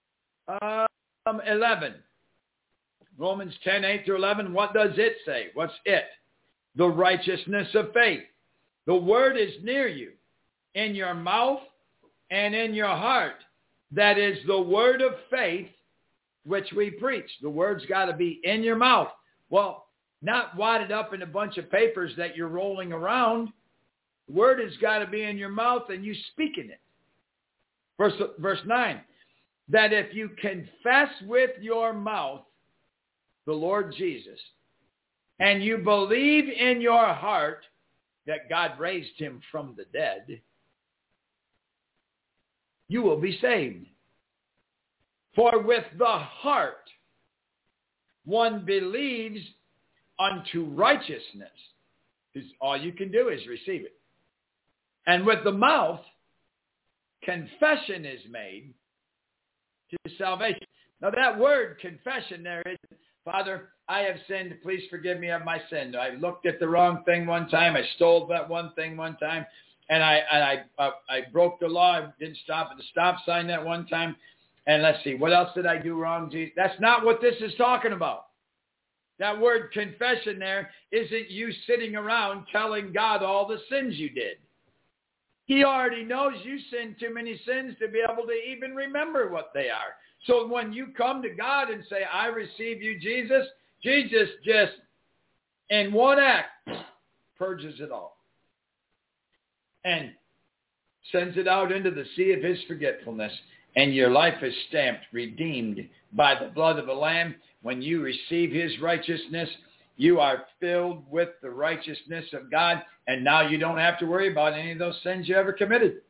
11. Romans 10, 8 through 11. What does it say? What's it? The righteousness of faith. The word is near you, in your mouth and in your heart. That is the word of faith which we preach. The word's got to be in your mouth. Well, not wadded up in a bunch of papers that you're rolling around. The word has got to be in your mouth and you speaking it. Verse 9, that if you confess with your mouth the Lord Jesus, and you believe in your heart that God raised him from the dead, you will be saved. For with the heart one believes unto righteousness. All you can do is receive it. And with the mouth, confession is made to salvation. Now that word confession there is, Father, I have sinned. Please forgive me of my sin. I looked at the wrong thing one time. I stole that one thing one time. And I broke the law. I didn't stop at the stop sign that one time. And let's see, what else did I do wrong, Jesus? That's not what this is talking about. That word confession there isn't you sitting around telling God all the sins you did. He already knows you sinned too many sins to be able to even remember what they are. So when you come to God and say, I receive you, Jesus, Jesus just, in one act, purges it all. And sends it out into the sea of his forgetfulness. And your life is stamped, redeemed by the blood of the Lamb. When you receive his righteousness, you are filled with the righteousness of God. And now you don't have to worry about any of those sins you ever committed.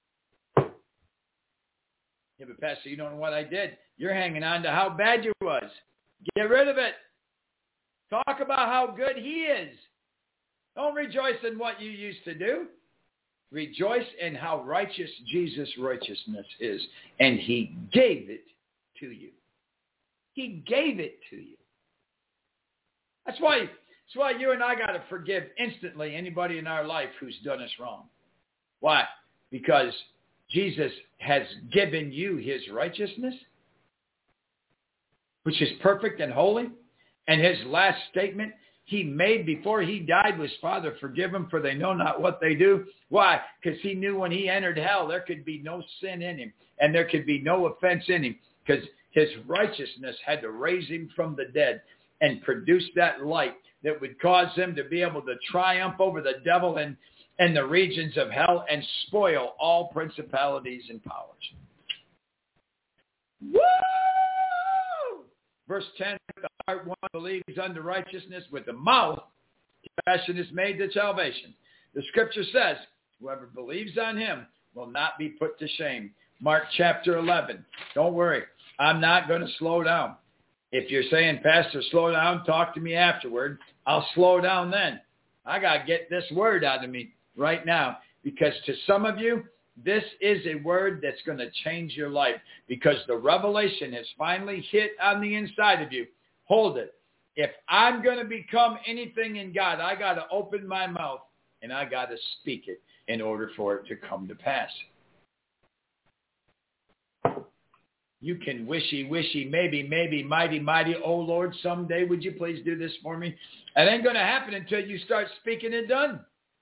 Yeah, but Pastor, you don't know what I did. You're hanging on to how bad you was. Get rid of it. Talk about how good he is. Don't rejoice in what you used to do. Rejoice in how righteous Jesus' righteousness is. And he gave it to you. He gave it to you. That's why you and I got to forgive instantly anybody in our life who's done us wrong. Why? Because Jesus has given you his righteousness, which is perfect and holy. And his last statement he made before he died was, Father, forgive them, for they know not what they do. Why? Because he knew when he entered hell, there could be no sin in him, and there could be no offense in him, because his righteousness had to raise him from the dead and produce that light that would cause him to be able to triumph over the devil and the regions of hell and spoil all principalities and powers. Woo! Verse 10, the heart one believes unto righteousness, with the mouth confession is made to salvation. The scripture says, whoever believes on him will not be put to shame. Mark chapter 11. Don't worry, I'm not going to slow down. If you're saying, Pastor, slow down, talk to me afterward, I'll slow down then. I got to get this word out of me right now, because to some of you, this is a word that's going to change your life, because the revelation has finally hit on the inside of you. Hold it. If I'm going to become anything in God, I got to open my mouth and I got to speak it in order for it to come to pass. You can wishy, maybe, mighty, oh Lord, someday would you please do this for me? It ain't going to happen until you start speaking it done.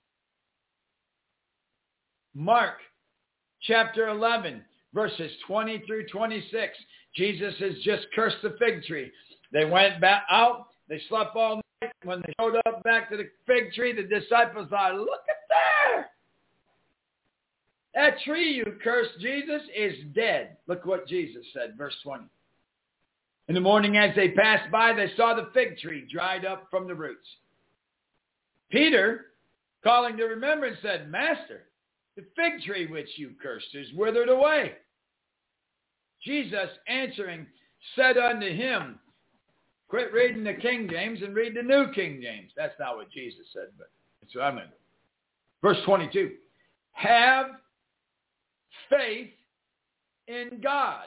Mark chapter 11, verses 20 through 26. Jesus has just cursed the fig tree. They went back out. They slept all night. When they showed up back to the fig tree, the disciples thought, look at there. That tree you cursed, Jesus, is dead. Look what Jesus said, verse 20. In the morning as they passed by, they saw the fig tree dried up from the roots. Peter, calling to remembrance, said, Master, the fig tree which you cursed is withered away. Jesus answering said unto him, quit reading the King James and read the New King James. That's not what Jesus said, but that's what I meant. Verse 22. Have faith in God.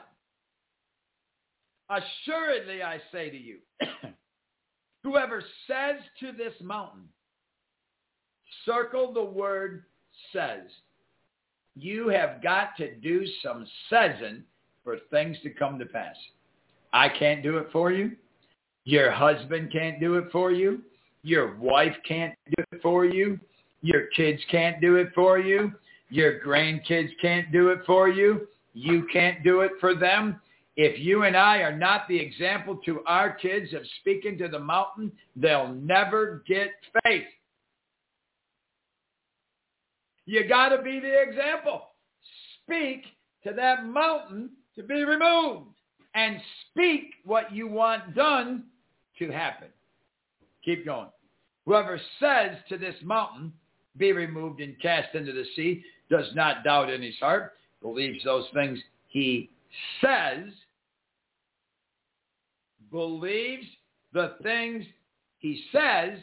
Assuredly, I say to you, whoever says to this mountain, circle the word says. You have got to do some saysing for things to come to pass. I can't do it for you. Your husband can't do it for you. Your wife can't do it for you. Your kids can't do it for you. Your grandkids can't do it for you. You can't do it for them. If you and I are not the example to our kids of speaking to the mountain, they'll never get faith. You got to be the example. Speak to that mountain to be removed and speak what you want done to happen. Keep going. Whoever says to this mountain, be removed and cast into the sea, does not doubt in his heart, believes those things he says, believes the things he says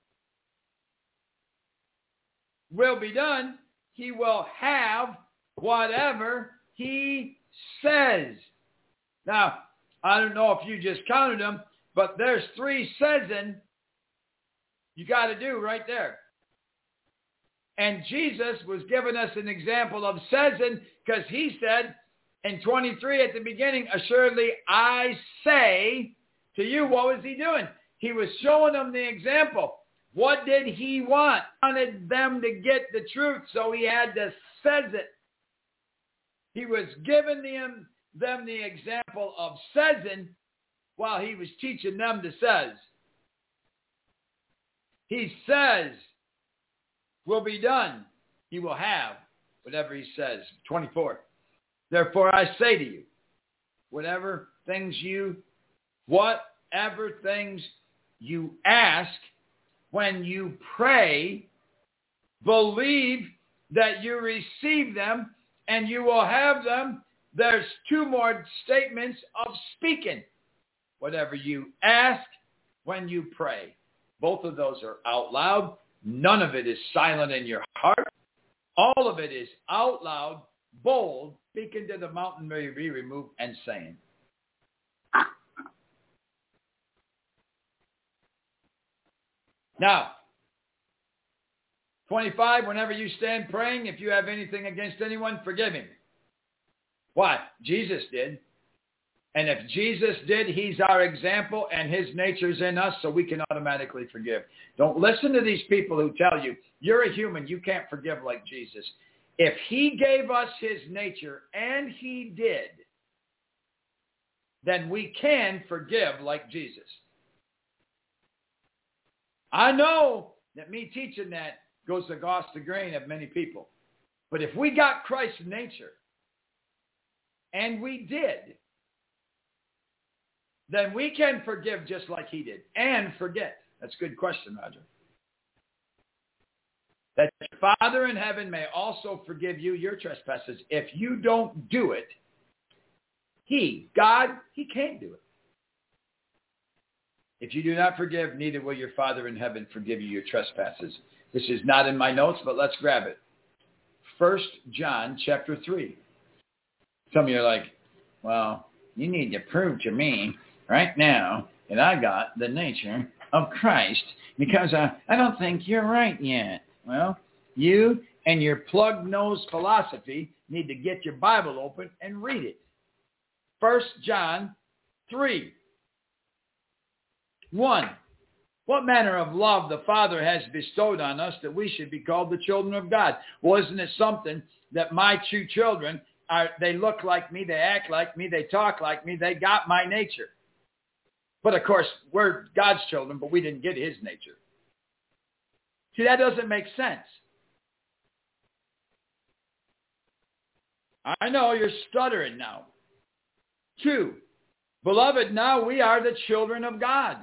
will be done, he will have whatever he says. Now, I don't know if you just counted them, but there's 3 says-in you got to do right there. And Jesus was giving us an example of says-in because he said in 23 at the beginning, assuredly I say to you, what was he doing? He was showing them the example. What did he want? He wanted them to get the truth, so he had to says it. He was giving them the example of says-in while he was teaching them to says. He says will be done. He will have whatever he says. 24. Therefore I say to you, whatever things you ask when you pray, believe that you receive them and you will have them. There's 2 more statements of speaking. Whatever you ask when you pray. Both of those are out loud. None of it is silent in your heart. All of it is out loud, bold, speaking to the mountain may be removed and saying. Now, 25, whenever you stand praying, if you have anything against anyone, forgive him. Why? Jesus did. And if Jesus did, he's our example and his nature's in us, so we can automatically forgive. Don't listen to these people who tell you, you're a human, you can't forgive like Jesus. If he gave us his nature, and he did, then we can forgive like Jesus. I know that me teaching that goes against the grain of many people. But if we got Christ's nature, and we did, then we can forgive just like he did and forget. That's a good question, Roger. That your Father in heaven may also forgive you your trespasses. If you don't do it, God, he can't do it. If you do not forgive, neither will your Father in heaven forgive you your trespasses. This is not in my notes, but let's grab it. 1 John chapter 3. Some of you are like, well, you need to prove to me right now that I got the nature of Christ because I don't think you're right yet. Well, you and your plug-nose philosophy need to get your Bible open and read it. 1 John 3. 1. What manner of love the Father has bestowed on us that we should be called the children of God? Well, isn't it something that my 2 children, they look like me, they act like me, they talk like me, they got my nature. But of course, we're God's children, but we didn't get his nature. See, that doesn't make sense. I know you're stuttering now. 2, beloved, now we are the children of God.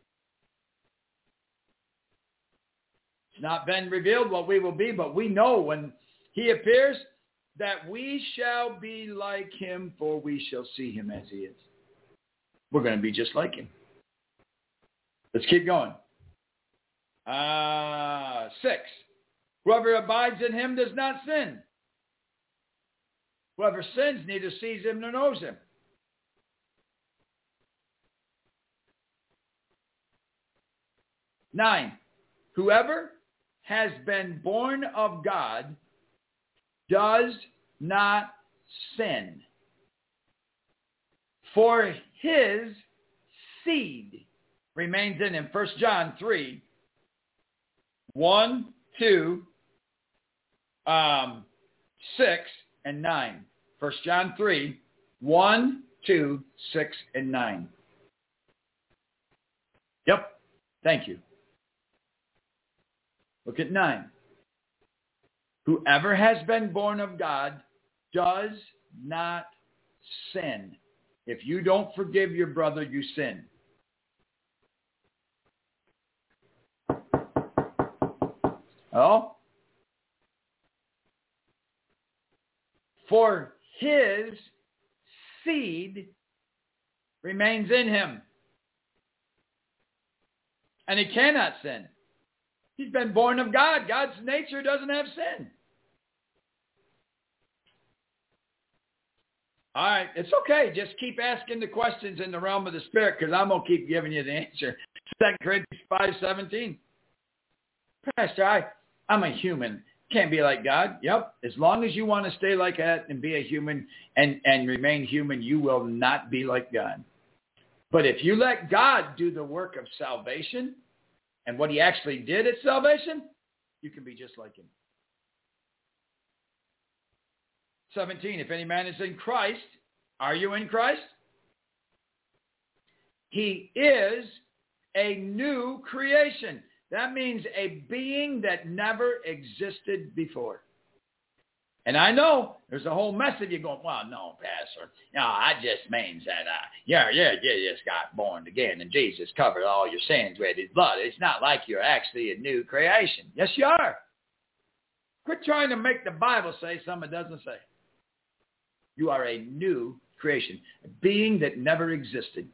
It's not been revealed what we will be, but we know when he appears that we shall be like him, for we shall see him as he is. We're going to be just like him. Let's keep going. 6. Whoever abides in him does not sin. Whoever sins neither sees him nor knows him. 9. Whoever has been born of God does not sin. For his seed remains in him. 1 John 3, 1, 2, 6, and 9. 1 John 3, 1, 2, 6, and 9. Yep. Thank you. Look at 9. Whoever has been born of God does not sin. If you don't forgive your brother, you sin. Oh? For his seed remains in him. And he cannot sin. He's been born of God. God's nature doesn't have sin. All right, it's okay. Just keep asking the questions in the realm of the Spirit, because I'm going to keep giving you the answer. 2 Corinthians 5:17. Pastor, I'm a human. Can't be like God. Yep. As long as you want to stay like that and be a human and remain human, you will not be like God. But if you let God do the work of salvation and what he actually did at salvation, you can be just like him. 17, if any man is in Christ, are you in Christ? He is a new creation. That means a being that never existed before. And I know there's a whole mess of you going, well, no, Pastor. No, I just means that, you just got born again and Jesus covered all your sins with his blood. It's not like you're actually a new creation. Yes, you are. Quit trying to make the Bible say something it doesn't say. You are a new creation, a being that never existed.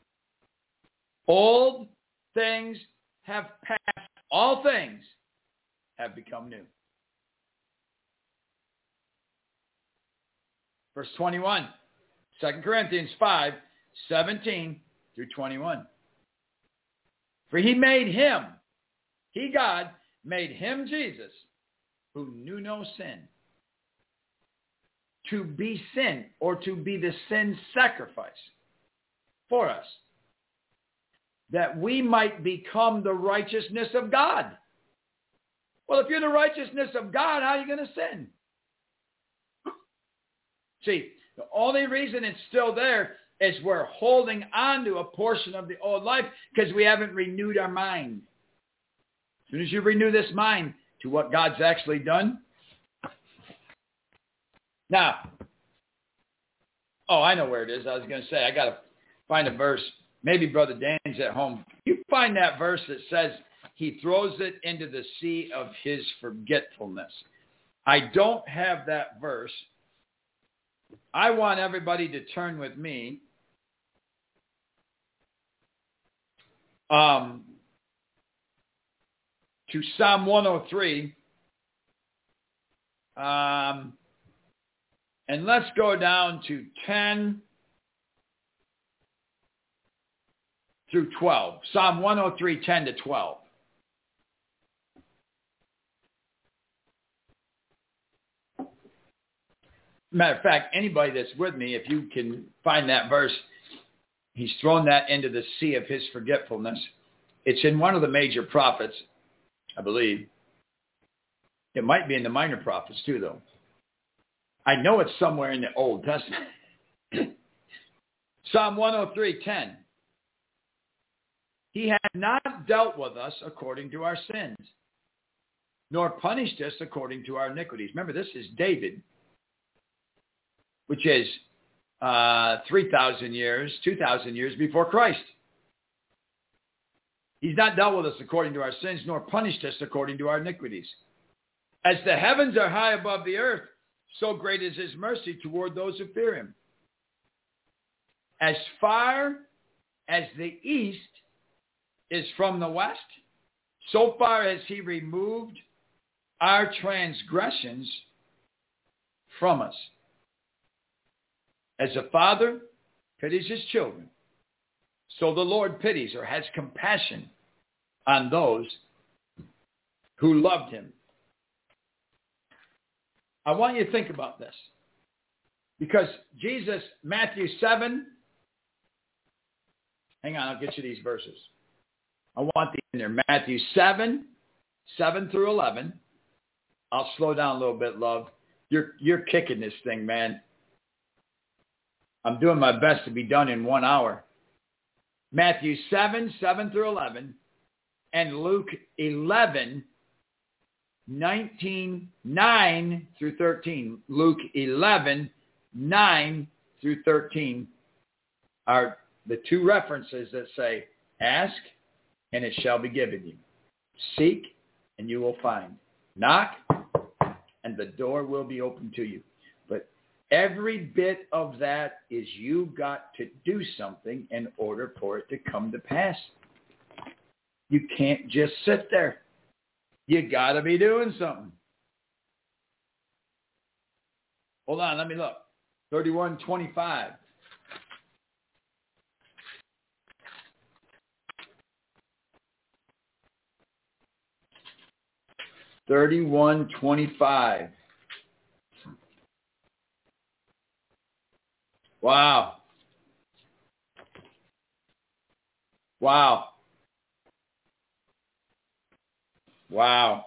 Old things have passed. All things have become new. Verse 21, 2 Corinthians 5, 17 through 21. For he made him, he, God, made him, Jesus, who knew no sin, to be sin, or to be the sin sacrifice for us, that we might become the righteousness of God. Well, if you're the righteousness of God, how are you going to sin? See, the only reason it's still there is we're holding on to a portion of the old life because we haven't renewed our mind. As soon as you renew this mind to what God's actually done. Now, I know where it is. I was going to say, I got to find a verse. Maybe Brother Dan's at home. You find that verse that says he throws it into the sea of his forgetfulness. I don't have that verse. I want everybody to turn with me to Psalm 103. And let's go down to 10 through 12. Psalm 103, 10 to 12. Matter of fact, anybody that's with me, if you can find that verse, he's thrown that into the sea of his forgetfulness. It's in one of the major prophets, I believe. It might be in the minor prophets too, though. I know it's somewhere in the Old Testament. Psalm 103:10. He has not dealt with us according to our sins, nor punished us according to our iniquities. Remember, this is David, which is 3,000 years, 2,000 years before Christ. He's not dealt with us according to our sins, nor punished us according to our iniquities. As the heavens are high above the earth, so great is his mercy toward those who fear him. As far as the east is from the west, so far has he removed our transgressions from us. As a father pities his children, so the Lord pities or has compassion on those who loved him. I want you to think about this. Because Jesus, Matthew 7, Hang on, I'll get you these verses. I want these in there. Matthew 7 through 11. I'll slow down a little bit, love. You're kicking this thing, man. I'm doing my best to be done in 1 hour. Matthew 7 through 11, and Luke 11, 9 through 13. Luke 11, 9 through 13 are the two references that say, ask, and it shall be given you. Seek, and you will find. Knock, and the door will be open to you. But every bit of that is you got to do something in order for it to come to pass. You can't just sit there. You got to be doing something. Hold on, let me look. 31:25. $31.25. Wow. Wow. Wow.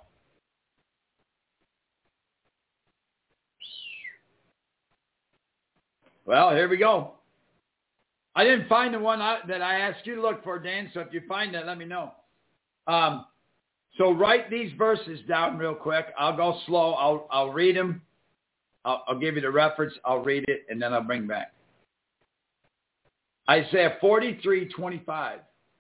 Well, here we go. I didn't find the one that I asked you to look for, Dan, so if you find that, let me know. So write these verses down real quick. I'll go slow. I'll read them. I'll give you the reference. I'll read it, and then I'll bring back. Isaiah 43:25.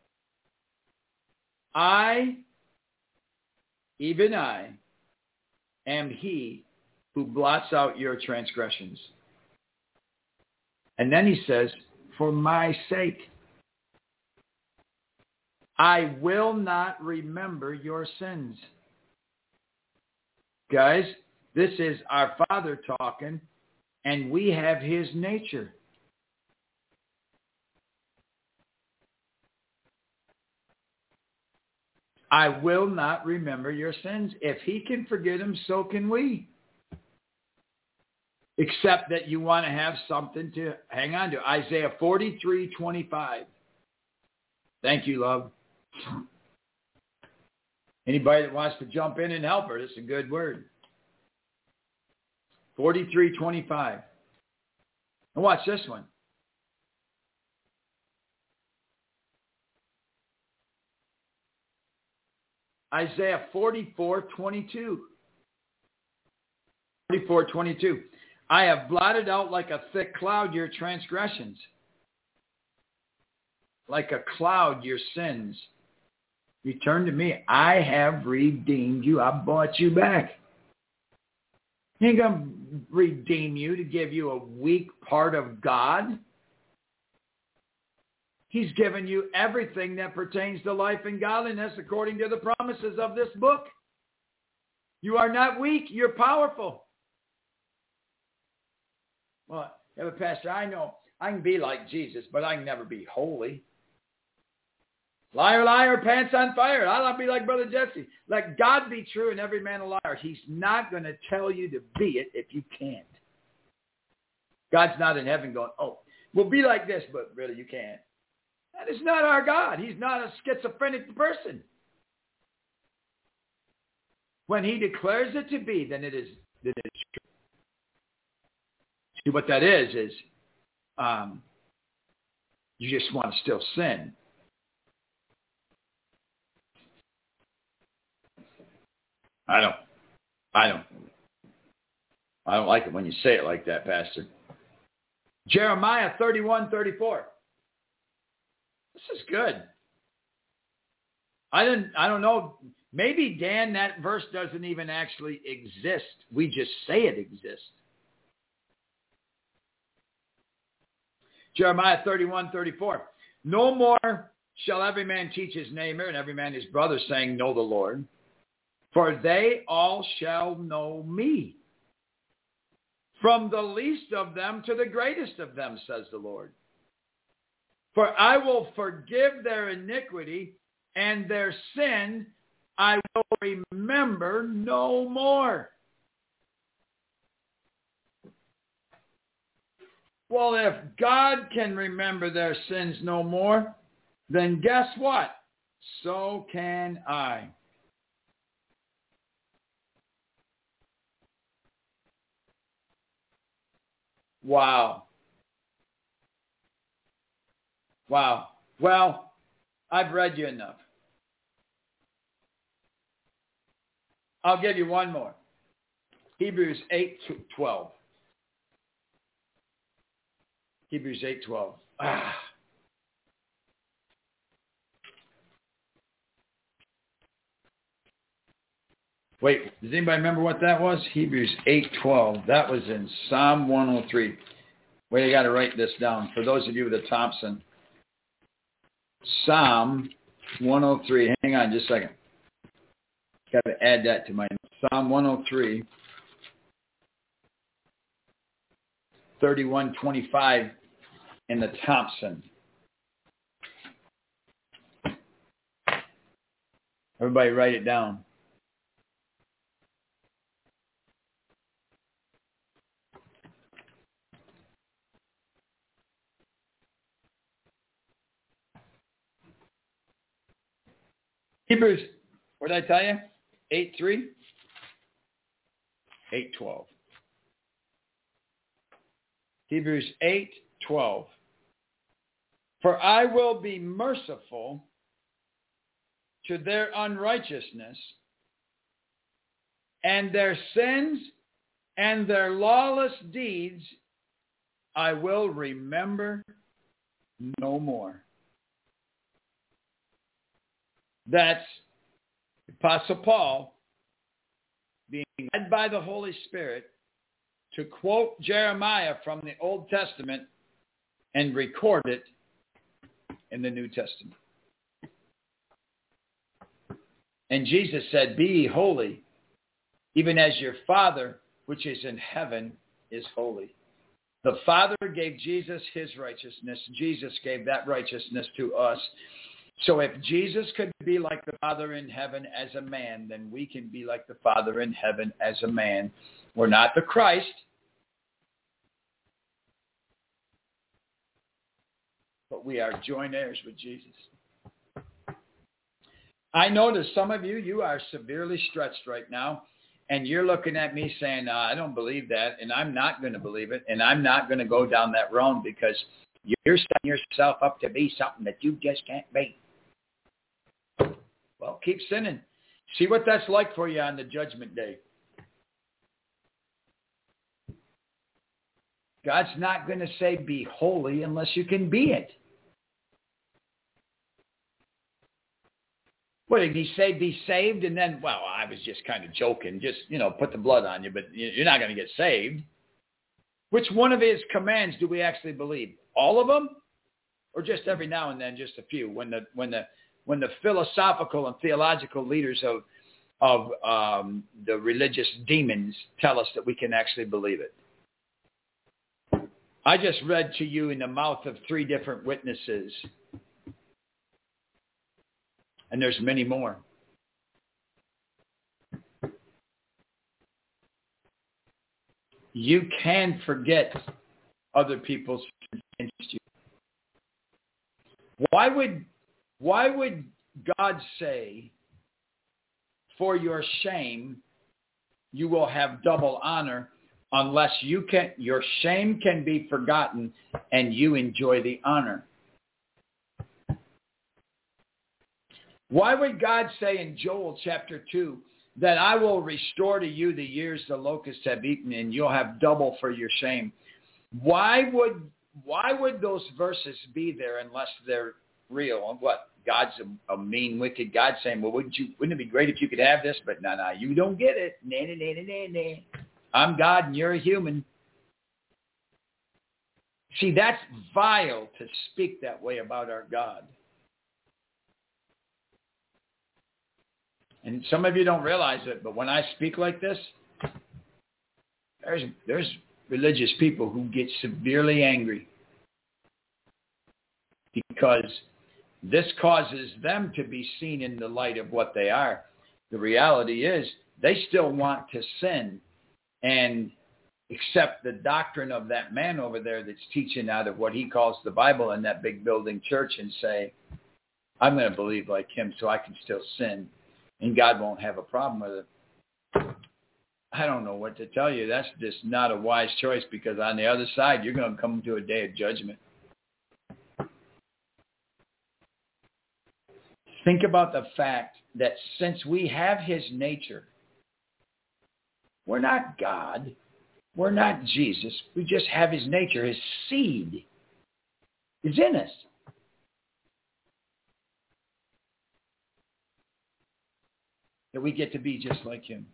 I, even I, am he who blots out your transgressions. And then he says, for my sake, I will not remember your sins. Guys, this is our Father talking, and we have his nature. I will not remember your sins. If he can forget them, so can we. Except that you want to have something to hang on to. Isaiah 43:25. Thank you, love. Anybody that wants to jump in and help her, this is a good word. 43:25. And watch this one. Isaiah 44:22. 44:22. I have blotted out like a thick cloud your transgressions. Like a cloud your sins. Return to me. I have redeemed you. I bought you back. He ain't going to redeem you to give you a weak part of God. He's given you everything that pertains to life and godliness according to the promises of this book. You are not weak. You're powerful. Well, yeah, but Pastor, I know I can be like Jesus, but I can never be holy. Liar, liar, pants on fire. I'll not be like Brother Jesse. Let God be true and every man a liar. He's not going to tell you to be it if you can't. God's not in heaven going, oh, we'll be like this, but really you can't. That is not our God. He's not a schizophrenic person. When he declares it to be, then it is true. See, what that is you just want to still sin. I don't like it when you say it like that, Pastor. Jeremiah 31:34. This is good. I don't know. Maybe, Dan, that verse doesn't even actually exist. We just say it exists. Jeremiah 31:34. No more shall every man teach his neighbor and every man his brother, saying, know the Lord. For they all shall know me. From the least of them to the greatest of them, says the Lord. For I will forgive their iniquity, and their sin I will remember no more. Well, if God can remember their sins no more, then guess what? So can I. Wow. Wow. Well, I've read you enough. I'll give you one more. Hebrews 8:12. Hebrews 8:12. Wait, does anybody remember what that was? Hebrews 8:12. That was in Psalm 103. Wait, I got to write this down. For those of you with a Thompson. Psalm 103. Hang on just a second. Got to add that to my Psalm 103. 31:25 in the Thompson. Everybody write it down. Hebrews, what did I tell you? 8:3? 8:12. Hebrews 8:12. For I will be merciful to their unrighteousness, and their sins and their lawless deeds I will remember no more. That's Apostle Paul being led by the Holy Spirit to quote Jeremiah from the Old Testament and record it in the New Testament. And Jesus said, be ye holy, even as your Father, which is in heaven, is holy. The Father gave Jesus his righteousness. Jesus gave that righteousness to us. So if Jesus could be like the Father in heaven as a man, then we can be like the Father in heaven as a man. We're not the Christ, but we are joint heirs with Jesus. I notice some of you, you are severely stretched right now, and you're looking at me saying, I don't believe that, and I'm not going to believe it, and I'm not going to go down that road because you're setting yourself up to be something that you just can't be. Well, keep sinning. See what that's like for you on the judgment day. God's not going to say be holy unless you can be it. What did he say? Be saved? And then, well, I was just kind of joking. Just, put the blood on you, but you're not going to get saved. Which one of his commands do we actually believe? All of them? Or just every now and then, just a few? When the philosophical and theological leaders of the religious demons tell us that we can actually believe it. I just read to you in the mouth of 3 different witnesses. And there's many more. You can forget other people's sins against you. Why would God say, for your shame, you will have double honor, unless your shame can be forgotten and you enjoy the honor? Why would God say in Joel chapter 2 that I will restore to you the years the locusts have eaten and you'll have double for your shame? Why would those verses be there unless they're real? What? God's a mean, wicked God saying, well, wouldn't it be great if you could have this? But no, you don't get it. Nah. I'm God and you're a human. See, that's vile to speak that way about our God. And some of you don't realize it, but when I speak like this, there's religious people who get severely angry because this causes them to be seen in the light of what they are. The reality is they still want to sin and accept the doctrine of that man over there that's teaching out of what he calls the Bible in that big building church and say, I'm going to believe like him so I can still sin, and God won't have a problem with it. I don't know what to tell you. That's just not a wise choice, because on the other side, you're going to come to a day of judgment. Think about the fact that since we have his nature, we're not God. We're not Jesus. We just have his nature. His seed is in us. That we get to be just like him.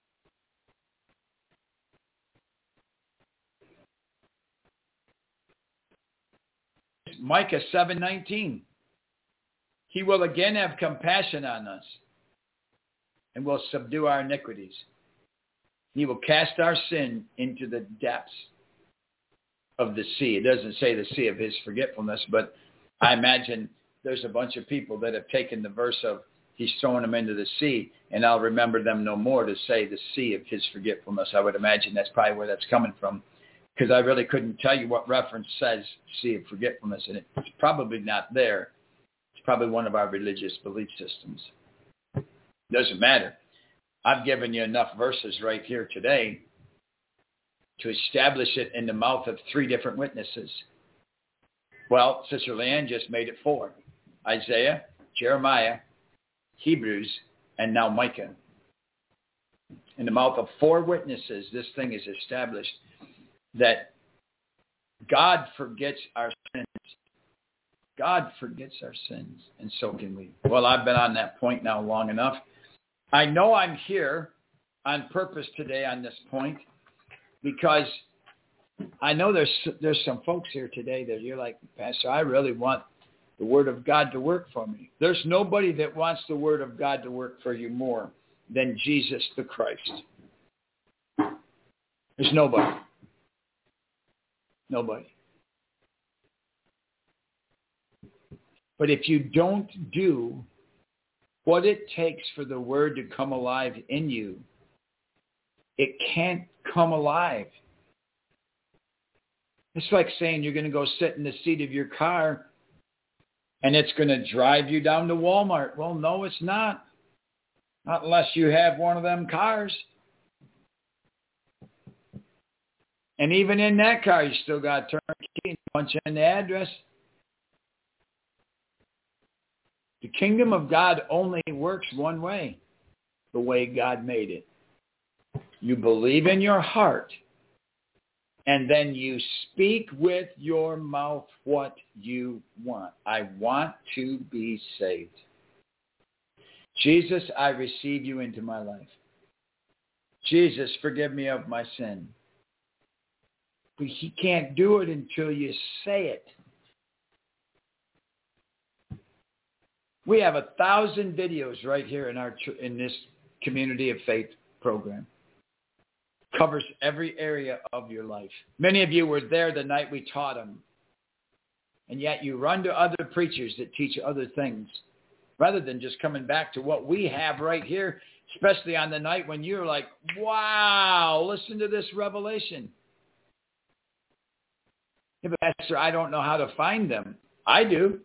Micah 7:19. He will again have compassion on us and will subdue our iniquities. He will cast our sin into the depths of the sea. It doesn't say the sea of his forgetfulness, but I imagine there's a bunch of people that have taken the verse of he's throwing them into the sea, and I'll remember them no more, to say the sea of his forgetfulness. I would imagine that's probably where that's coming from, because I really couldn't tell you what reference says sea of forgetfulness, and it's probably not there. It's probably one of our religious belief systems. Doesn't matter. I've given you enough verses right here today to establish it in the mouth of 3 different witnesses. Well, Sister Leanne just made it 4. Isaiah, Jeremiah, Hebrews, and now Micah. In the mouth of 4 witnesses, this thing is established that God forgets our sins. God forgets our sins, and so can we. Well, I've been on that point now long enough. I know I'm here on purpose today on this point, because I know there's some folks here today that you're like, Pastor, I really want the Word of God to work for me. There's nobody that wants the Word of God to work for you more than Jesus the Christ. There's nobody. Nobody. But if you don't do what it takes for the Word to come alive in you, it can't come alive. It's like saying you're going to go sit in the seat of your car and it's going to drive you down to Walmart. Well, no, it's not. Not unless you have one of them cars. And even in that car, you still got to turn the key and punch in the address. The kingdom of God only works one way, the way God made it. You believe in your heart, and then you speak with your mouth what you want. I want to be saved. Jesus, I receive you into my life. Jesus, forgive me of my sin. But he can't do it until you say it. We have 1,000 videos right here in this Community of Faith program. Covers every area of your life. Many of you were there the night we taught them. And yet you run to other preachers that teach other things, rather than just coming back to what we have right here, especially on the night when you're like, wow, listen to this revelation. Yeah, but Pastor, I don't know how to find them. I do.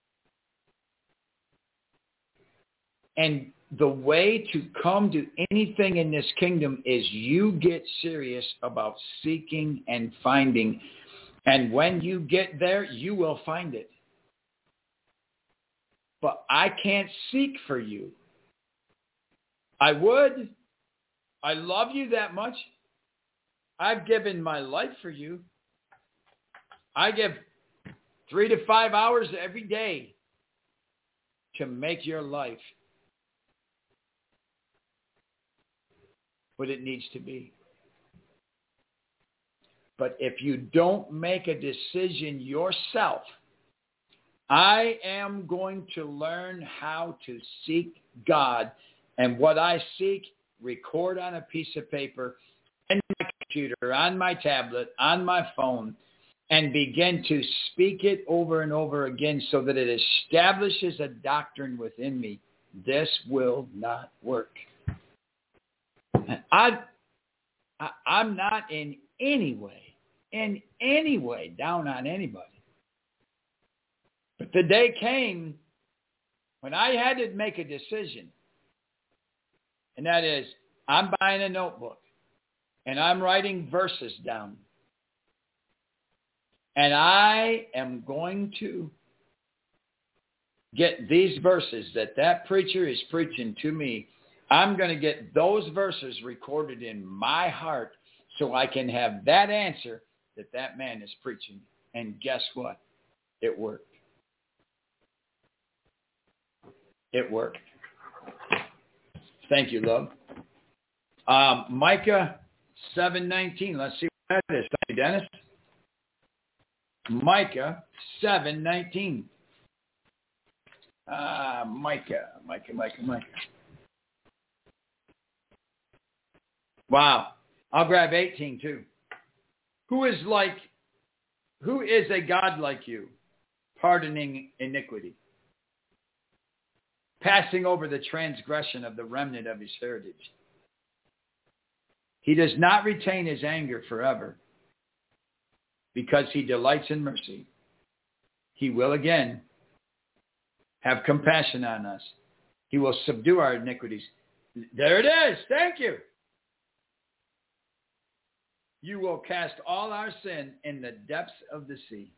And the way to come to anything in this kingdom is you get serious about seeking and finding. And when you get there, you will find it. But I can't seek for you. I would. I love you that much. I've given my life for you. I give 3 to 5 hours every day to make your life what it needs to be. But if you don't make a decision yourself, I am going to learn how to seek God. And what I seek, record on a piece of paper, in my computer, on my tablet, on my phone, and begin to speak it over and over again so that it establishes a doctrine within me. This will not work. I'm not in any way down on anybody. But the day came when I had to make a decision, and that is, I'm buying a notebook, and I'm writing verses down, and I am going to get these verses that preacher is preaching to me. I'm going to get those verses recorded in my heart so I can have that answer that man is preaching. And guess what? It worked. It worked. Thank you, love. Micah 7:19. Let's see what that is. Thank you, Dennis. Micah 7:19. Micah. Wow. I'll grab 18 too. Who is a God like you, pardoning iniquity, passing over the transgression of the remnant of his heritage? He does not retain his anger forever, because he delights in mercy. He will again have compassion on us. He will subdue our iniquities. There it is. Thank you. You will cast all our sin in the depths of the sea.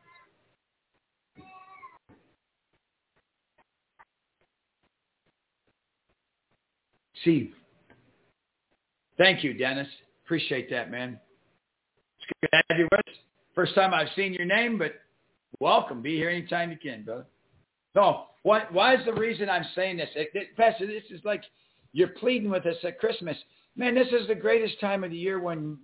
See. Thank you, Dennis. Appreciate that, man. It's good to have you with us. First time I've seen your name, but welcome. Be here anytime you can, brother. No, why is the reason I'm saying this? Pastor, this is like you're pleading with us at Christmas. Man, this is the greatest time of the year when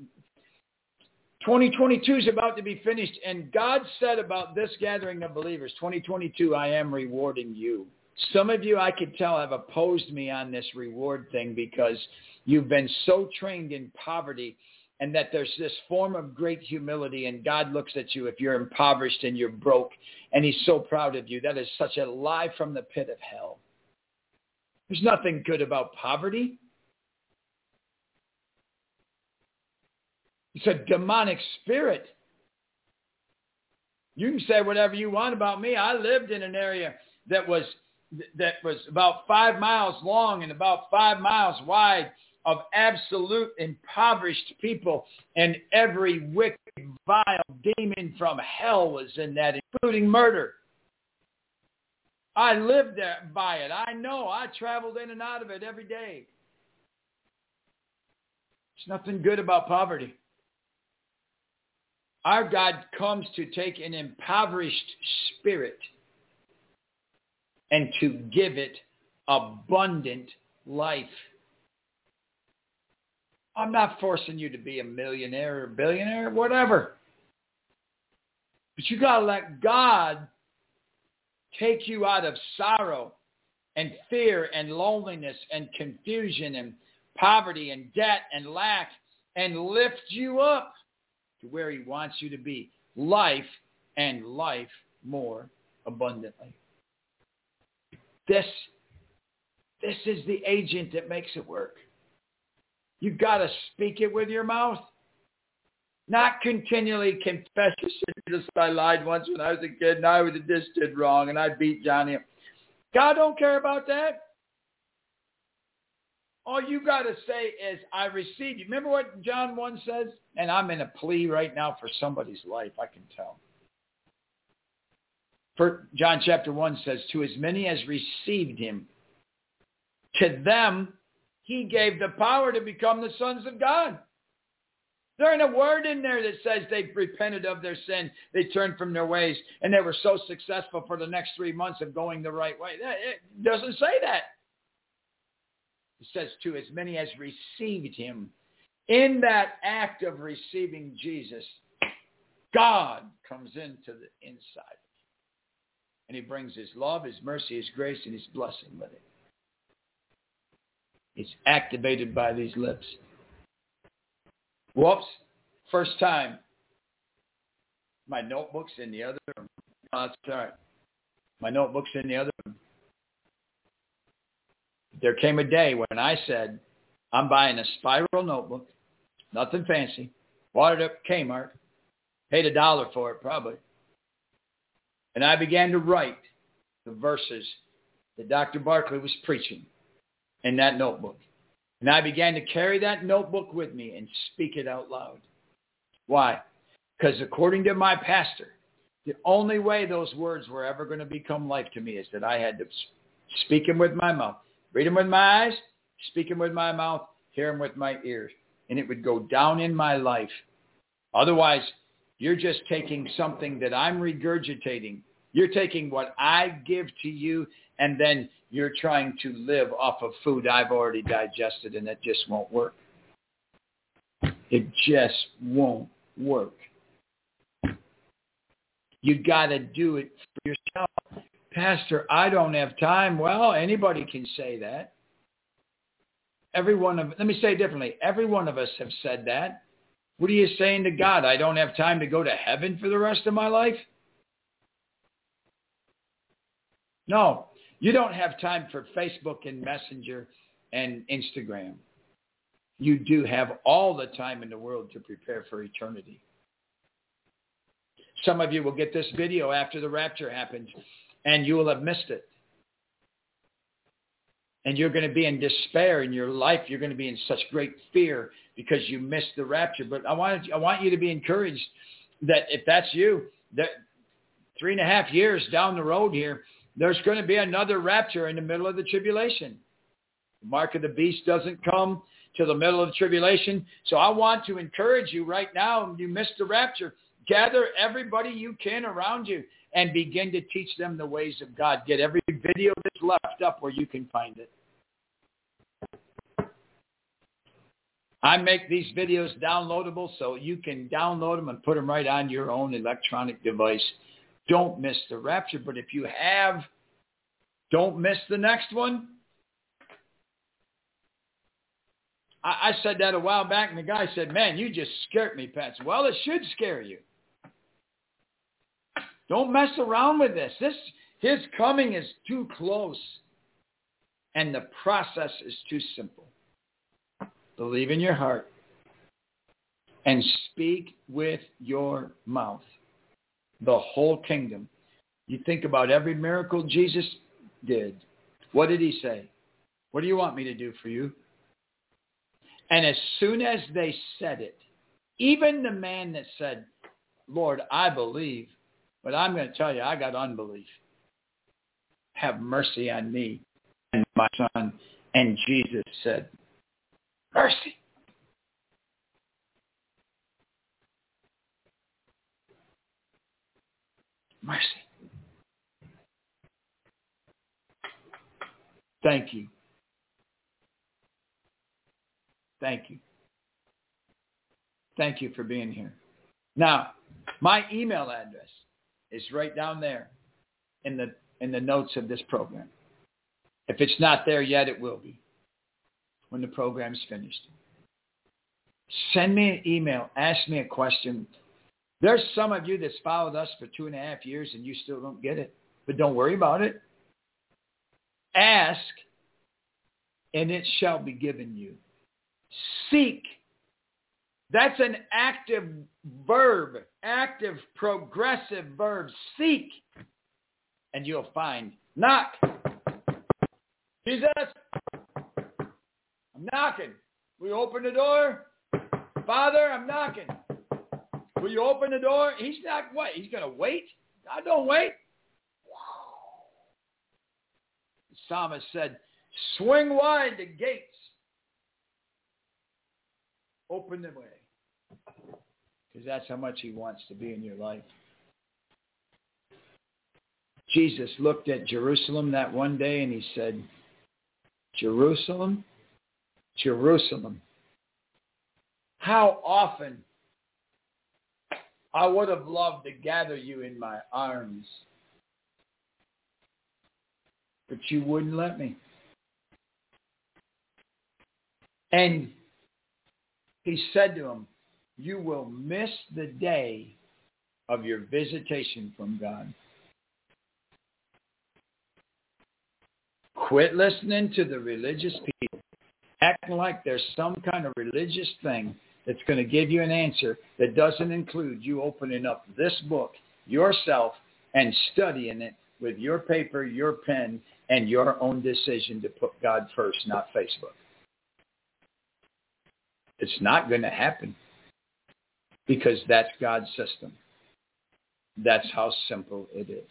2022 is about to be finished. And God said about this gathering of believers, 2022, I am rewarding you. Some of you, I could tell, have opposed me on this reward thing because you've been so trained in poverty, and that there's this form of great humility, and God looks at you if you're impoverished and you're broke, and he's so proud of you. That is such a lie from the pit of hell. There's nothing good about poverty. It's a demonic spirit. You can say whatever you want about me. I lived in an area that was about 5 miles long and about 5 miles wide, of absolute impoverished people, and every wicked, vile demon from hell was in that, including murder. I lived there by it. I know. I traveled in and out of it every day. There's nothing good about poverty. Our God comes to take an impoverished spirit and to give it abundant life. I'm not forcing you to be a millionaire or a billionaire, whatever. But you got to let God take you out of sorrow and fear and loneliness and confusion and poverty and debt and lack and lift you up to where he wants you to be. Life and life more abundantly. This is the agent that makes it work. You got to speak it with your mouth. Not continually confess your sin. I lied once when I was a kid, and I just did wrong, and I beat Johnny up. God don't care about that. All you got to say is, I received you. Remember what John 1 says? And I'm in a plea right now for somebody's life, I can tell. For John chapter 1 says, to as many as received him, to them he gave the power to become the sons of God. There ain't a word in there that says they repented of their sin, they turned from their ways, and they were so successful for the next 3 months of going the right way. It doesn't say that. It says to as many as received him. In that act of receiving Jesus, God comes into the inside. And he brings his love, his mercy, his grace, and his blessing with it. It's activated by these lips. Whoops. First time. My notebook's in the other room. Oh, that's all right. My notebook's in the other room. There came a day when I said, I'm buying a spiral notebook, nothing fancy, bought it at Kmart, paid $1 for it probably. And I began to write the verses that Dr. Barclay was preaching in that notebook. And I began to carry that notebook with me and speak it out loud. Why? Because according to my pastor, the only way those words were ever going to become life to me is that I had to speak them with my mouth, read them with my eyes, speak them with my mouth, hear them with my ears. And it would go down in my life. Otherwise, you're just taking something that I'm regurgitating. You're taking what I give to you, and then you're trying to live off of food I've already digested, and it just won't work. It just won't work. You got to do it for yourself. Pastor, I don't have time. Well, anybody can say that. Let me say it differently. Every one of us have said that. What are you saying to God? I don't have time to go to heaven for the rest of my life? No, you don't have time for Facebook and Messenger and Instagram. You do have all the time in the world to prepare for eternity. Some of you will get this video after the rapture happens, and you will have missed it. And you're going to be in despair in your life. You're going to be in such great fear because you missed the rapture. But I want you to be encouraged that if that's you, that 3.5 years down the road here, there's going to be another rapture in the middle of the tribulation. The mark of the beast doesn't come till the middle of the tribulation. So I want to encourage you right now, you missed the rapture, gather everybody you can around you and begin to teach them the ways of God. Get every video that's left up where you can find it. I make these videos downloadable so you can download them and put them right on your own electronic device. Don't miss the rapture. But if you have, don't miss the next one. I said that a while back, and the guy said, man, you just scared me, Pat. Well, it should scare you. Don't mess around with this. His coming is too close, and the process is too simple. Believe in your heart and speak with your mouth. The whole kingdom. You think about every miracle Jesus did. What did he say? What do you want me to do for you? And as soon as they said it, even the man that said, Lord, I believe, but I'm going to tell you, I got unbelief. Have mercy on me and my son. And Jesus said, mercy. Mercy. Thank you. Thank you. Thank you for being here. Now, my email address is right down there in the notes of this program. If it's not there yet, it will be when the program's finished. Send me an email. Ask me a question. There's some of you that's followed us for 2.5 years and you still don't get it. But don't worry about it. Ask, and it shall be given you. Seek. That's an active verb, active progressive verb. Seek, and you'll find. Knock. Jesus, I'm knocking. Will you open the door? Father, I'm knocking. Will you open the door? He's not what? He's going to wait? God don't wait. The psalmist said, swing wide the gates. Open the way. Because that's how much he wants to be in your life. Jesus looked at Jerusalem that one day and he said, Jerusalem, Jerusalem, how often I would have loved to gather you in my arms, but you wouldn't let me. And he said to him, you will miss the day of your visitation from God. Quit listening to the religious people, acting like there's some kind of religious thing that's going to give you an answer that doesn't include you opening up this book yourself and studying it with your paper, your pen, and your own decision to put God first, not Facebook. It's not going to happen because that's God's system. That's how simple it is.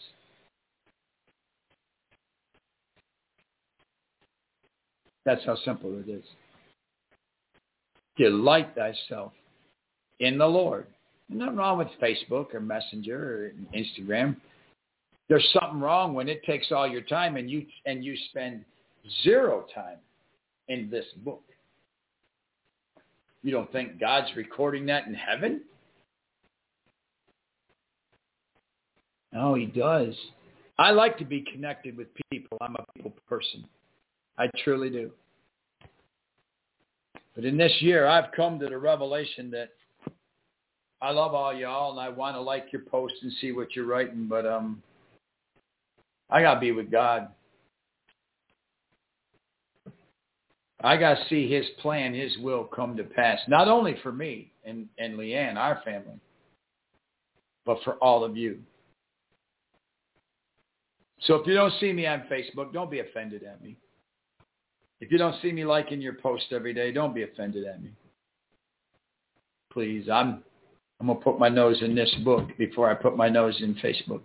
That's how simple it is. Delight thyself in the Lord. There's nothing wrong with Facebook or Messenger or Instagram. There's something wrong when it takes all your time and you spend zero time in this book. You don't think God's recording that in heaven? No, he does. I like to be connected with people. I'm a people person. I truly do. But in this year, I've come to the revelation that I love all y'all and I want to like your posts and see what you're writing, but I got to be with God. I got to see his plan, his will come to pass, not only for me and Leanne, our family, but for all of you. So if you don't see me on Facebook, don't be offended at me. If you don't see me liking your post every day, don't be offended at me. Please, I'm going to put my nose in this book before I put my nose in Facebook.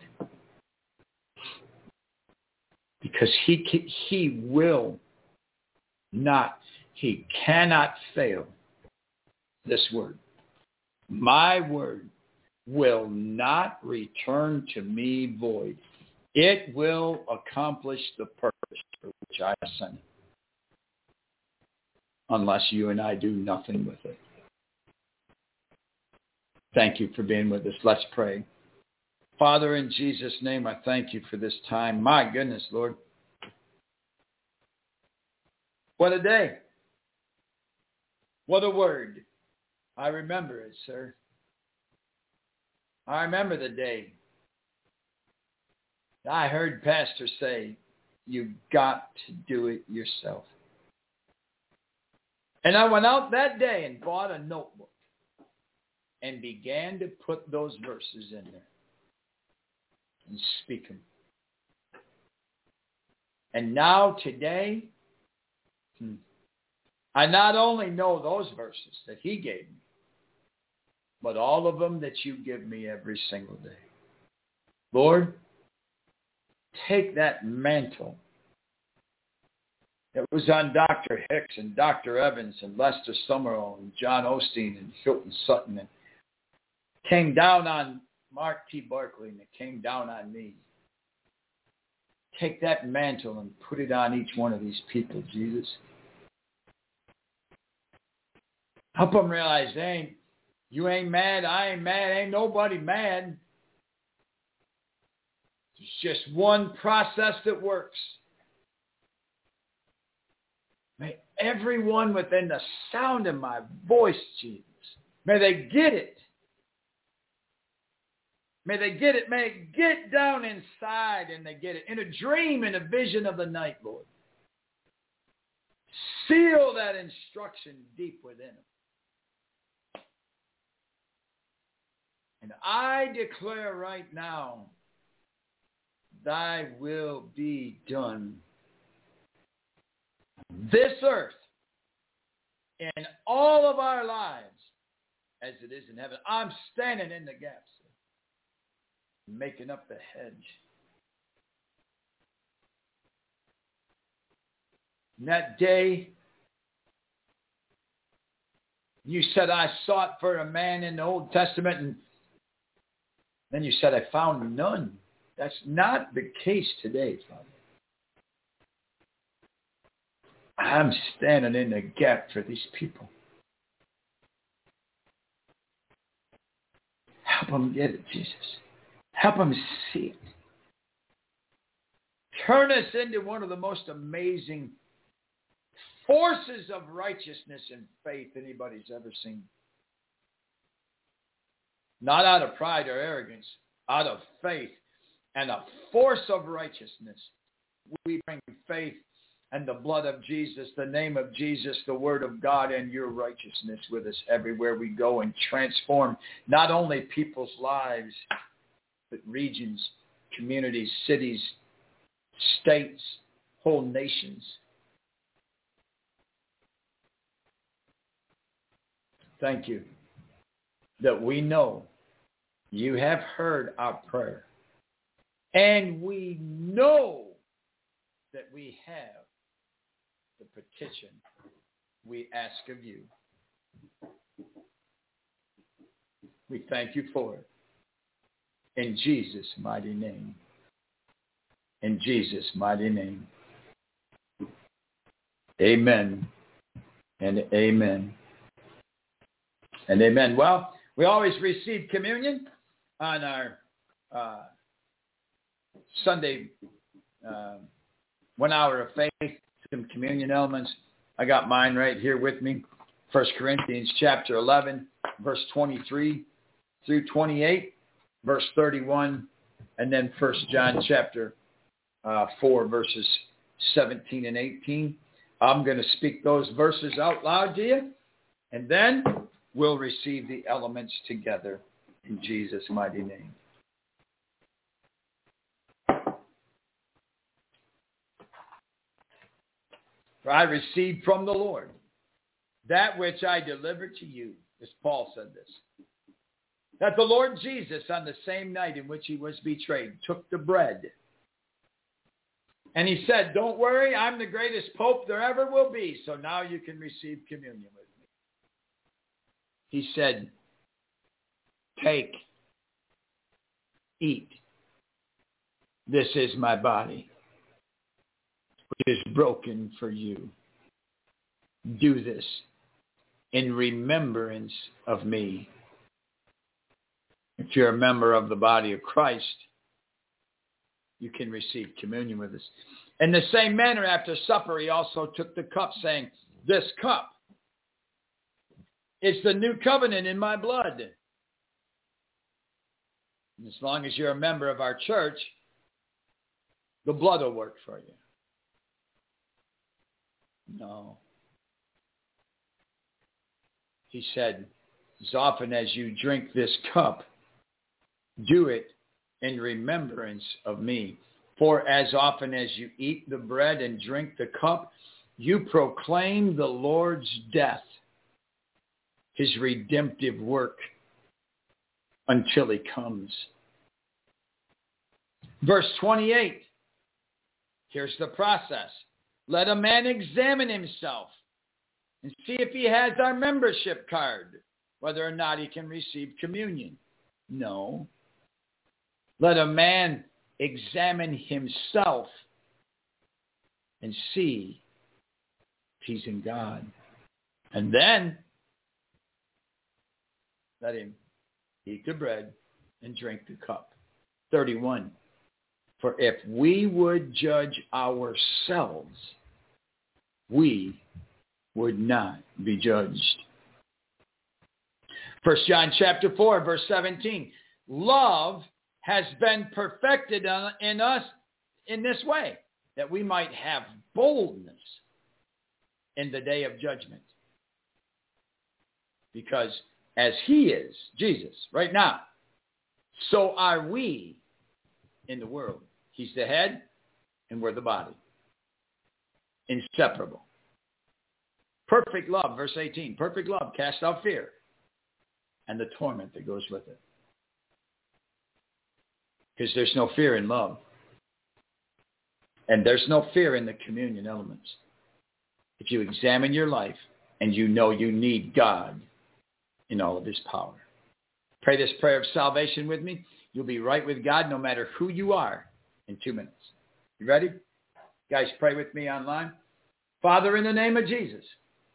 Because he will not, he cannot fail this word. My word will not return to me void. It will accomplish the purpose for which I sent it. Unless you and I do nothing with it. Thank you for being with us. Let's pray. Father, in Jesus' name, I thank you for this time. My goodness, Lord. What a day. What a word. I remember it, sir. I remember the day I heard Pastor say, you got to do it yourself. And I went out that day and bought a notebook and began to put those verses in there and speak them. And now today, I not only know those verses that he gave me, but all of them that you give me every single day. Lord, take that mantle that was on Dr. Hicks and Dr. Evans and Lester Summerall and John Osteen and Hilton Sutton, and came down on Mark T. Barkley, and it came down on me. Take that mantle and put it on each one of these people, Jesus. Help them realize you ain't mad, I ain't mad, ain't nobody mad. It's just one process that works. May everyone within the sound of my voice, Jesus, may they get it. May they get it. May it get down inside and they get it. In a dream, in a vision of the night, Lord. Seal that instruction deep within them. And I declare right now, thy will be done. This earth, in all of our lives, as it is in heaven. I'm standing in the gaps, making up the hedge. And that day, you said, I sought for a man in the Old Testament, and then you said, I found none. That's not the case today, Father. I'm standing in the gap for these people. Help them get it, Jesus. Help them see it. Turn us into one of the most amazing forces of righteousness and faith anybody's ever seen. Not out of pride or arrogance, out of faith and a force of righteousness. We bring faith and the blood of Jesus, the name of Jesus, the word of God, and your righteousness with us everywhere we go, and transform not only people's lives, but regions, communities, cities, states, whole nations. Thank you that we know you have heard our prayer. And we know that we have the petition we ask of you. We thank you for it. In Jesus' mighty name. In Jesus' mighty name. Amen and amen. And amen. Well, we always receive communion on our Sunday 1 hour of faith, some communion elements. I got mine right here with me. 1 Corinthians chapter 11, verse 23 through 28, verse 31, and then 1 John chapter 4, verses 17 and 18. I'm going to speak those verses out loud to you, and then we'll receive the elements together in Jesus' mighty name. For I received from the Lord that which I delivered to you, as Paul said this, that the Lord Jesus, on the same night in which he was betrayed, took the bread. And he said, don't worry, I'm the greatest pope there ever will be, so now you can receive communion with me. He said, take, eat. This is my body, which is broken for you. Do this in remembrance of me. If you're a member of the body of Christ, you can receive communion with us. In the same manner, after supper, he also took the cup, saying, this cup is the new covenant in my blood. And as long as you're a member of our church, the blood will work for you. No. He said, as often as you drink this cup, do it in remembrance of me. For as often as you eat the bread and drink the cup, you proclaim the Lord's death, his redemptive work, until he comes. Verse 28. Here's the process. Let a man examine himself and see if he has our membership card, whether or not he can receive communion. No. Let a man examine himself and see if he's in God. And then let him eat the bread and drink the cup. 31. For if we would judge ourselves, we would not be judged. 1 John chapter 4, verse 17. Love has been perfected in us in this way, that we might have boldness in the day of judgment. Because as he is, Jesus, right now, so are we in the world. He's the head, and we're the body. Inseparable. Perfect love, verse 18. Perfect love casts out fear and the torment that goes with it. Because there's no fear in love. And there's no fear in the communion elements. If you examine your life and you know you need God in all of his power. Pray this prayer of salvation with me. You'll be right with God no matter who you are in 2 minutes. You ready? Guys, pray with me online. Father, in the name of Jesus.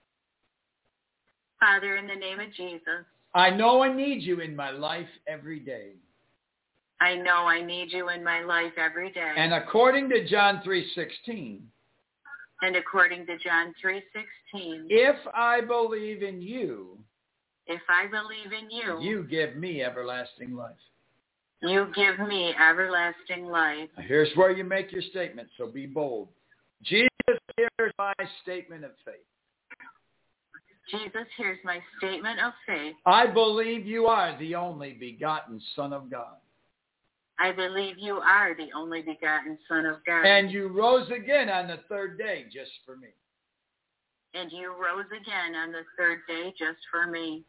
Father, in the name of Jesus. I know I need you in my life every day. I know I need you in my life every day. And according to John 3:16. And according to John 3:16. If I believe in you. If I believe in you. You give me everlasting life. You give me everlasting life. Now here's where you make your statement, so be bold. Jesus, here's my statement of faith. Jesus, here's my statement of faith. I believe you are the only begotten Son of God. I believe you are the only begotten Son of God. And you rose again on the third day just for me. And you rose again on the third day just for me.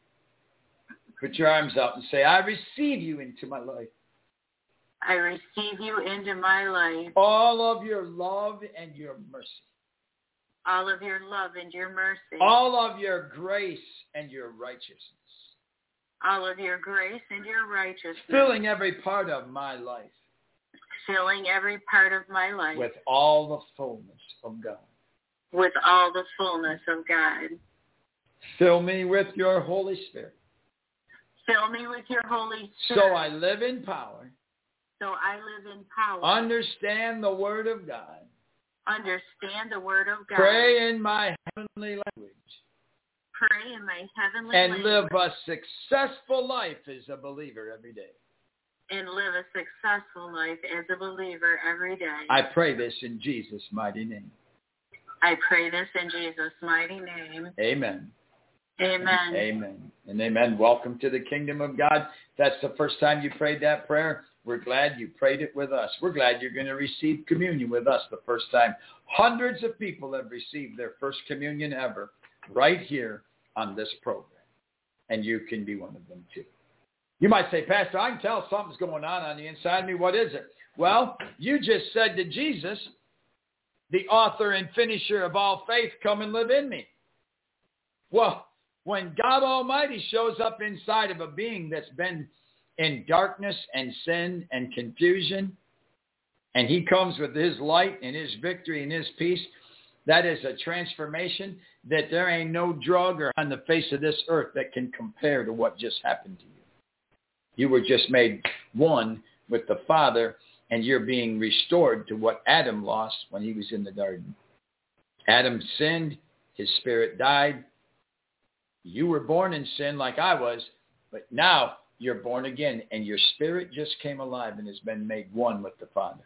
Put your arms up and say, I receive you into my life. I receive you into my life. All of your love and your mercy. All of your love and your mercy. All of your grace and your righteousness. All of your grace and your righteousness. Filling every part of my life. Filling every part of my life. With all the fullness of God. With all the fullness of God. Fill me with your Holy Spirit. Fill me with your Holy Spirit. So I live in power. So I live in power. Understand the Word of God. Understand the Word of God. Pray in my heavenly language. Pray in my heavenly and language. live a successful life as a believer every day. And live a successful life as a believer every day. I pray this in Jesus' mighty name. I pray this in Jesus' mighty name. Amen. Amen. Amen. And amen. Welcome to the kingdom of God. If that's the first time you prayed that prayer, we're glad you prayed it with us. We're glad you're going to receive communion with us the first time. Hundreds of people have received their first communion ever right here on this program. And you can be one of them too. You might say, Pastor, I can tell something's going on the inside of me. What is it? Well, you just said to Jesus, the author and finisher of all faith, come and live in me. Well, when God Almighty shows up inside of a being that's been in darkness and sin and confusion, and he comes with his light and his victory and his peace, that is a transformation that there ain't no drug or on the face of this earth that can compare to what just happened to you. You were just made one with the Father, and you're being restored to what Adam lost when he was in the garden. Adam sinned. His spirit died. You were born in sin like I was, but now you're born again, and your spirit just came alive and has been made one with the Father.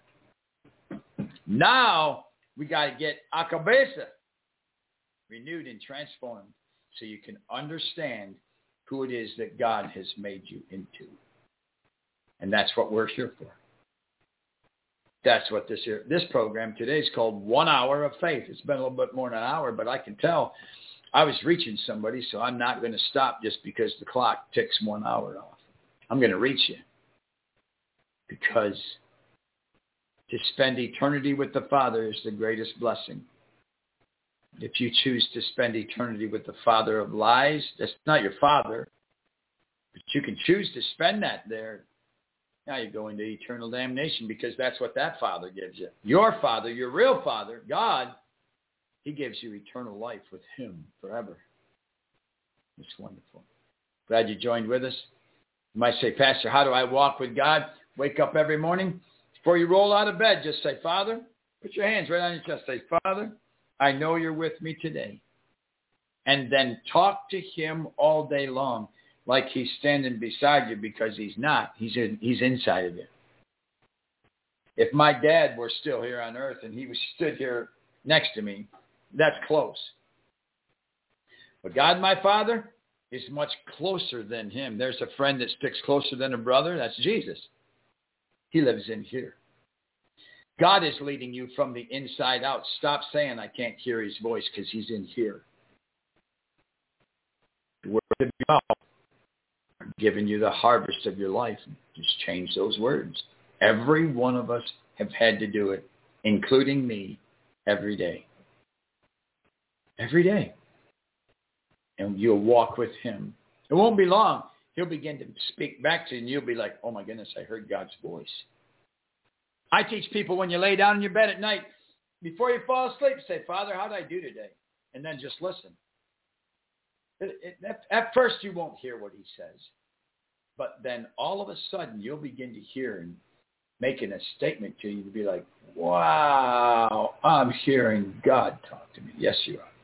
Now we got to get a cabeza renewed and transformed so you can understand who it is that God has made you into. And that's what we're here for. That's what this program today is called 1 Hour of Faith. It's been a little bit more than an hour, but I can tell I was reaching somebody, so I'm not going to stop just because the clock ticks 1 hour off. I'm going to reach you. Because to spend eternity with the Father is the greatest blessing. If you choose to spend eternity with the father of lies, that's not your father. But you can choose to spend that there. Now you go into eternal damnation because that's what that father gives you. Your father, your real father, God, he gives you eternal life with him forever. It's wonderful. Glad you joined with us. You might say, Pastor, how do I walk with God? Wake up every morning. Before you roll out of bed, just say, Father, put your hands right on your chest. Say, Father, I know you're with me today. And then talk to him all day long like he's standing beside you, because he's not. He's inside of you. If my dad were still here on earth and he was stood here next to me, that's close. But God, my Father, is much closer than him. There's a friend that sticks closer than a brother. That's Jesus. He lives in here. God is leading you from the inside out. Stop saying I can't hear his voice, because he's in here. The word of God, I'm giving you the harvest of your life. Just change those words. Every one of us have had to do it, including me, every day. Every day. And you'll walk with him. It won't be long. He'll begin to speak back to you, and you'll be like, oh my goodness, I heard God's voice. I teach people when you lay down in your bed at night, before you fall asleep, say, Father, how did I do today? And then just listen. At first, you won't hear what he says. But then all of a sudden, you'll begin to hear and making a statement to you to be like, wow, I'm hearing God talk to me. Yes, you are.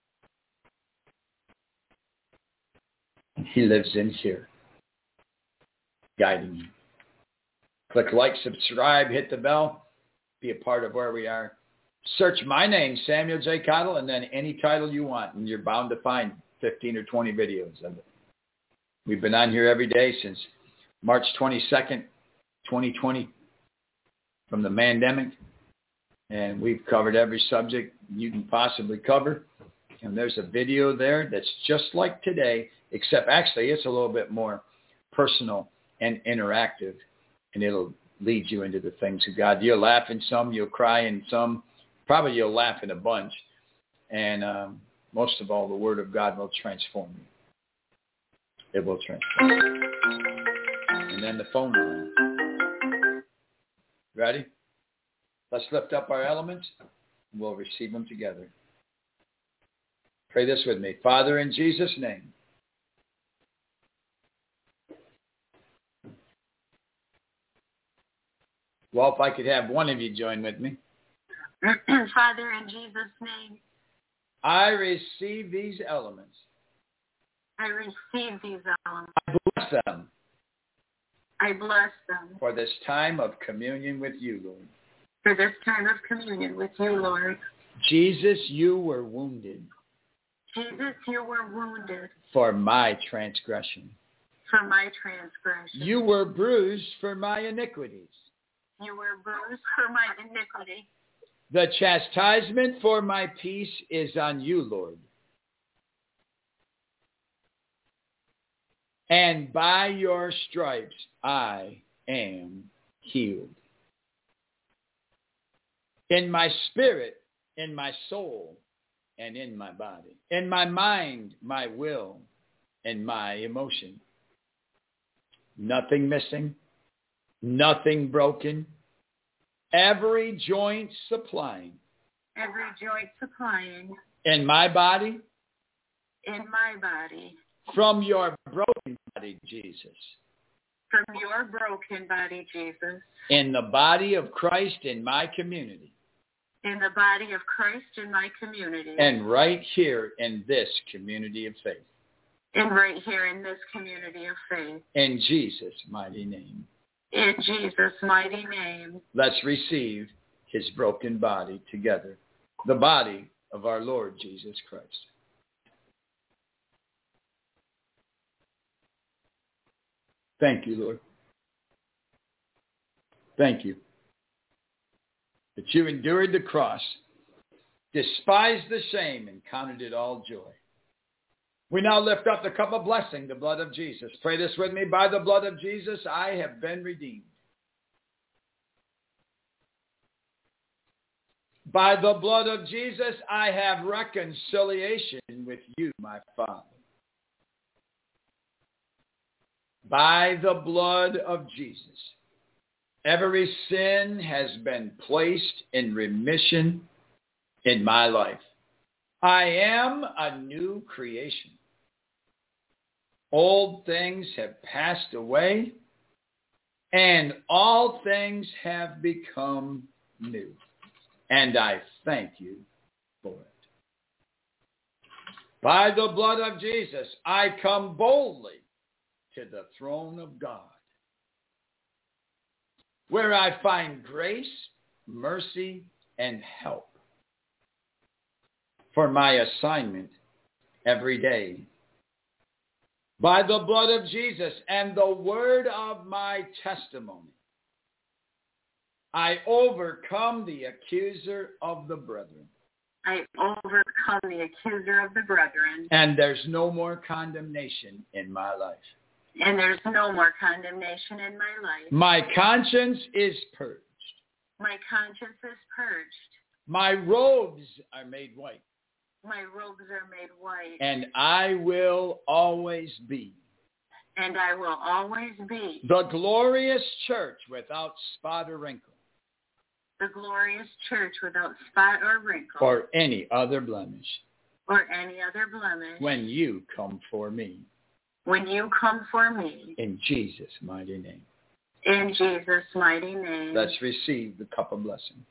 He lives in here, guiding you. Click like, subscribe, hit the bell, be a part of where we are. Search my name, Samuel J. Cottle, and then any title you want, and you're bound to find 15 or 20 videos of it. We've been on here every day since March 22nd, 2020 from the pandemic. And we've covered every subject you can possibly cover. And there's a video there that's just like today, except actually it's a little bit more personal and interactive. And it'll lead you into the things of God. You'll laugh in some, you'll cry in some, probably you'll laugh in a bunch. And most of all, the Word of God will transform you. It will transform you. And then the phone line. Ready? Let's lift up our elements, and we'll receive them together. Pray this with me. Father, in Jesus' name. Well, if I could have one of you join with me. Father, in Jesus' name. I receive these elements. I receive these elements. I bless them. I bless them. For this time of communion with you, Lord. For this time of communion with you, Lord. Jesus, you were wounded. Jesus, you were wounded. For my transgression. For my transgression. You were bruised for my iniquities. You were bruised for my iniquity. The chastisement for my peace is on you, Lord. And by your stripes I am healed. In my spirit, in my soul, and in my body. In my mind, my will, and my emotion. Nothing missing, nothing broken. Every joint supplying. Every joint supplying. In my body. In my body. From your broken body, Jesus. From your broken body, Jesus. In the body of Christ in my community. In the body of Christ in my community. And right here in this community of faith. And right here in this community of faith. In Jesus' mighty name. In Jesus' mighty name. Let's receive his broken body together. The body of our Lord Jesus Christ. Thank you, Lord. Thank you that you endured the cross, despised the shame, and counted it all joy. We now lift up the cup of blessing, the blood of Jesus. Pray this with me. By the blood of Jesus, I have been redeemed. By the blood of Jesus, I have reconciliation with you, my Father. By the blood of Jesus, every sin has been placed in remission in my life. I am a new creation. Old things have passed away, and all things have become new. And I thank you for it. By the blood of Jesus, I come boldly to the throne of God, where I find grace, mercy, and help for my assignment every day. By the blood of Jesus and the word of my testimony, I overcome the accuser of the brethren. I overcome the accuser of the brethren. And there's no more condemnation in my life. And there's no more condemnation in my life. My conscience is purged. My conscience is purged. My robes are made white. My robes are made white. And I will always be. And I will always be. The glorious church without spot or wrinkle. The glorious church without spot or wrinkle. Or any other blemish. Or any other blemish. When you come for me. When you come for me. In Jesus' mighty name. In Jesus' mighty name. Let's receive the cup of blessing.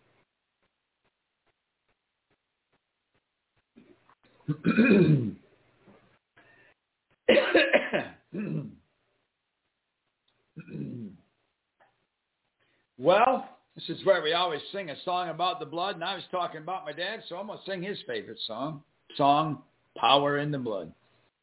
Well, this is where we always sing a song about the blood, and I was talking about my dad, so I'm going to sing his favorite song, Power in the Blood.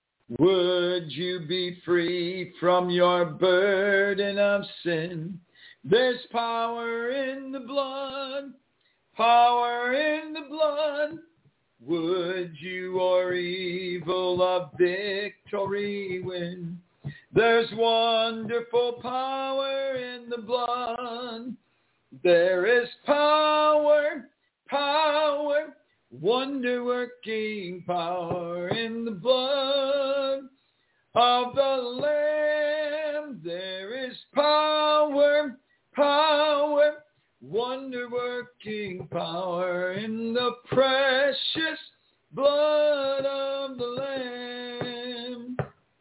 Would you be free from your burden of sin? There's power in the blood, power in the blood. Would you or evil of victory win? There's wonderful power in the blood. There is power, power, wonder-working power in the blood of the Lamb. There is power, power, wonder-working power in the precious blood of the Lamb.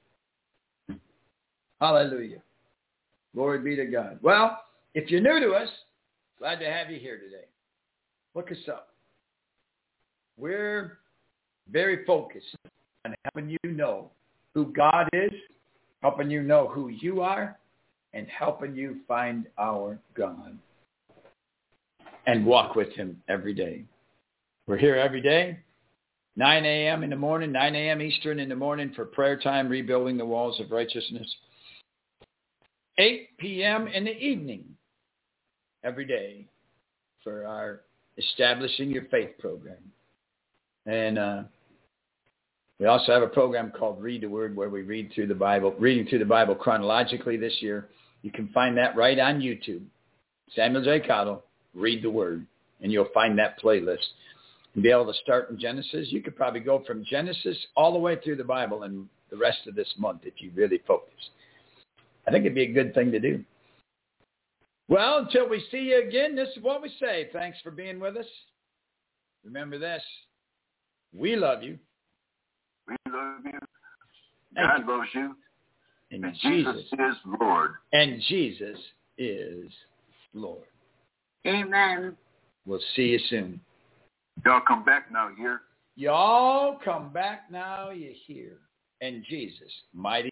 Hallelujah. Glory be to God. Well, if you're new to us, glad to have you here today. Look us up. We're very focused on helping you know who God is, helping you know who you are, and helping you find our God and walk with him every day. We're here every day, 9 a.m. in the morning, 9 a.m. Eastern in the morning for prayer time, rebuilding the walls of righteousness. 8 p.m. in the evening every day for our Establishing Your Faith program. And we also have a program called Read the Word where we read through the Bible, reading through the Bible chronologically this year. You can find that right on YouTube. Samuel J. Cottle, Read the Word, and you'll find that playlist. And be able to start in Genesis. You could probably go from Genesis all the way through the Bible in the rest of this month if you really focus. I think it'd be a good thing to do. Well, until we see you again, this is what we say. Thanks for being with us. Remember this. We love you. We love you. Thank God loves you. And Jesus is Lord. And Jesus is Lord. Amen. We'll see you soon. Y'all come back now here. Y'all come back now, you hear. And Jesus, mighty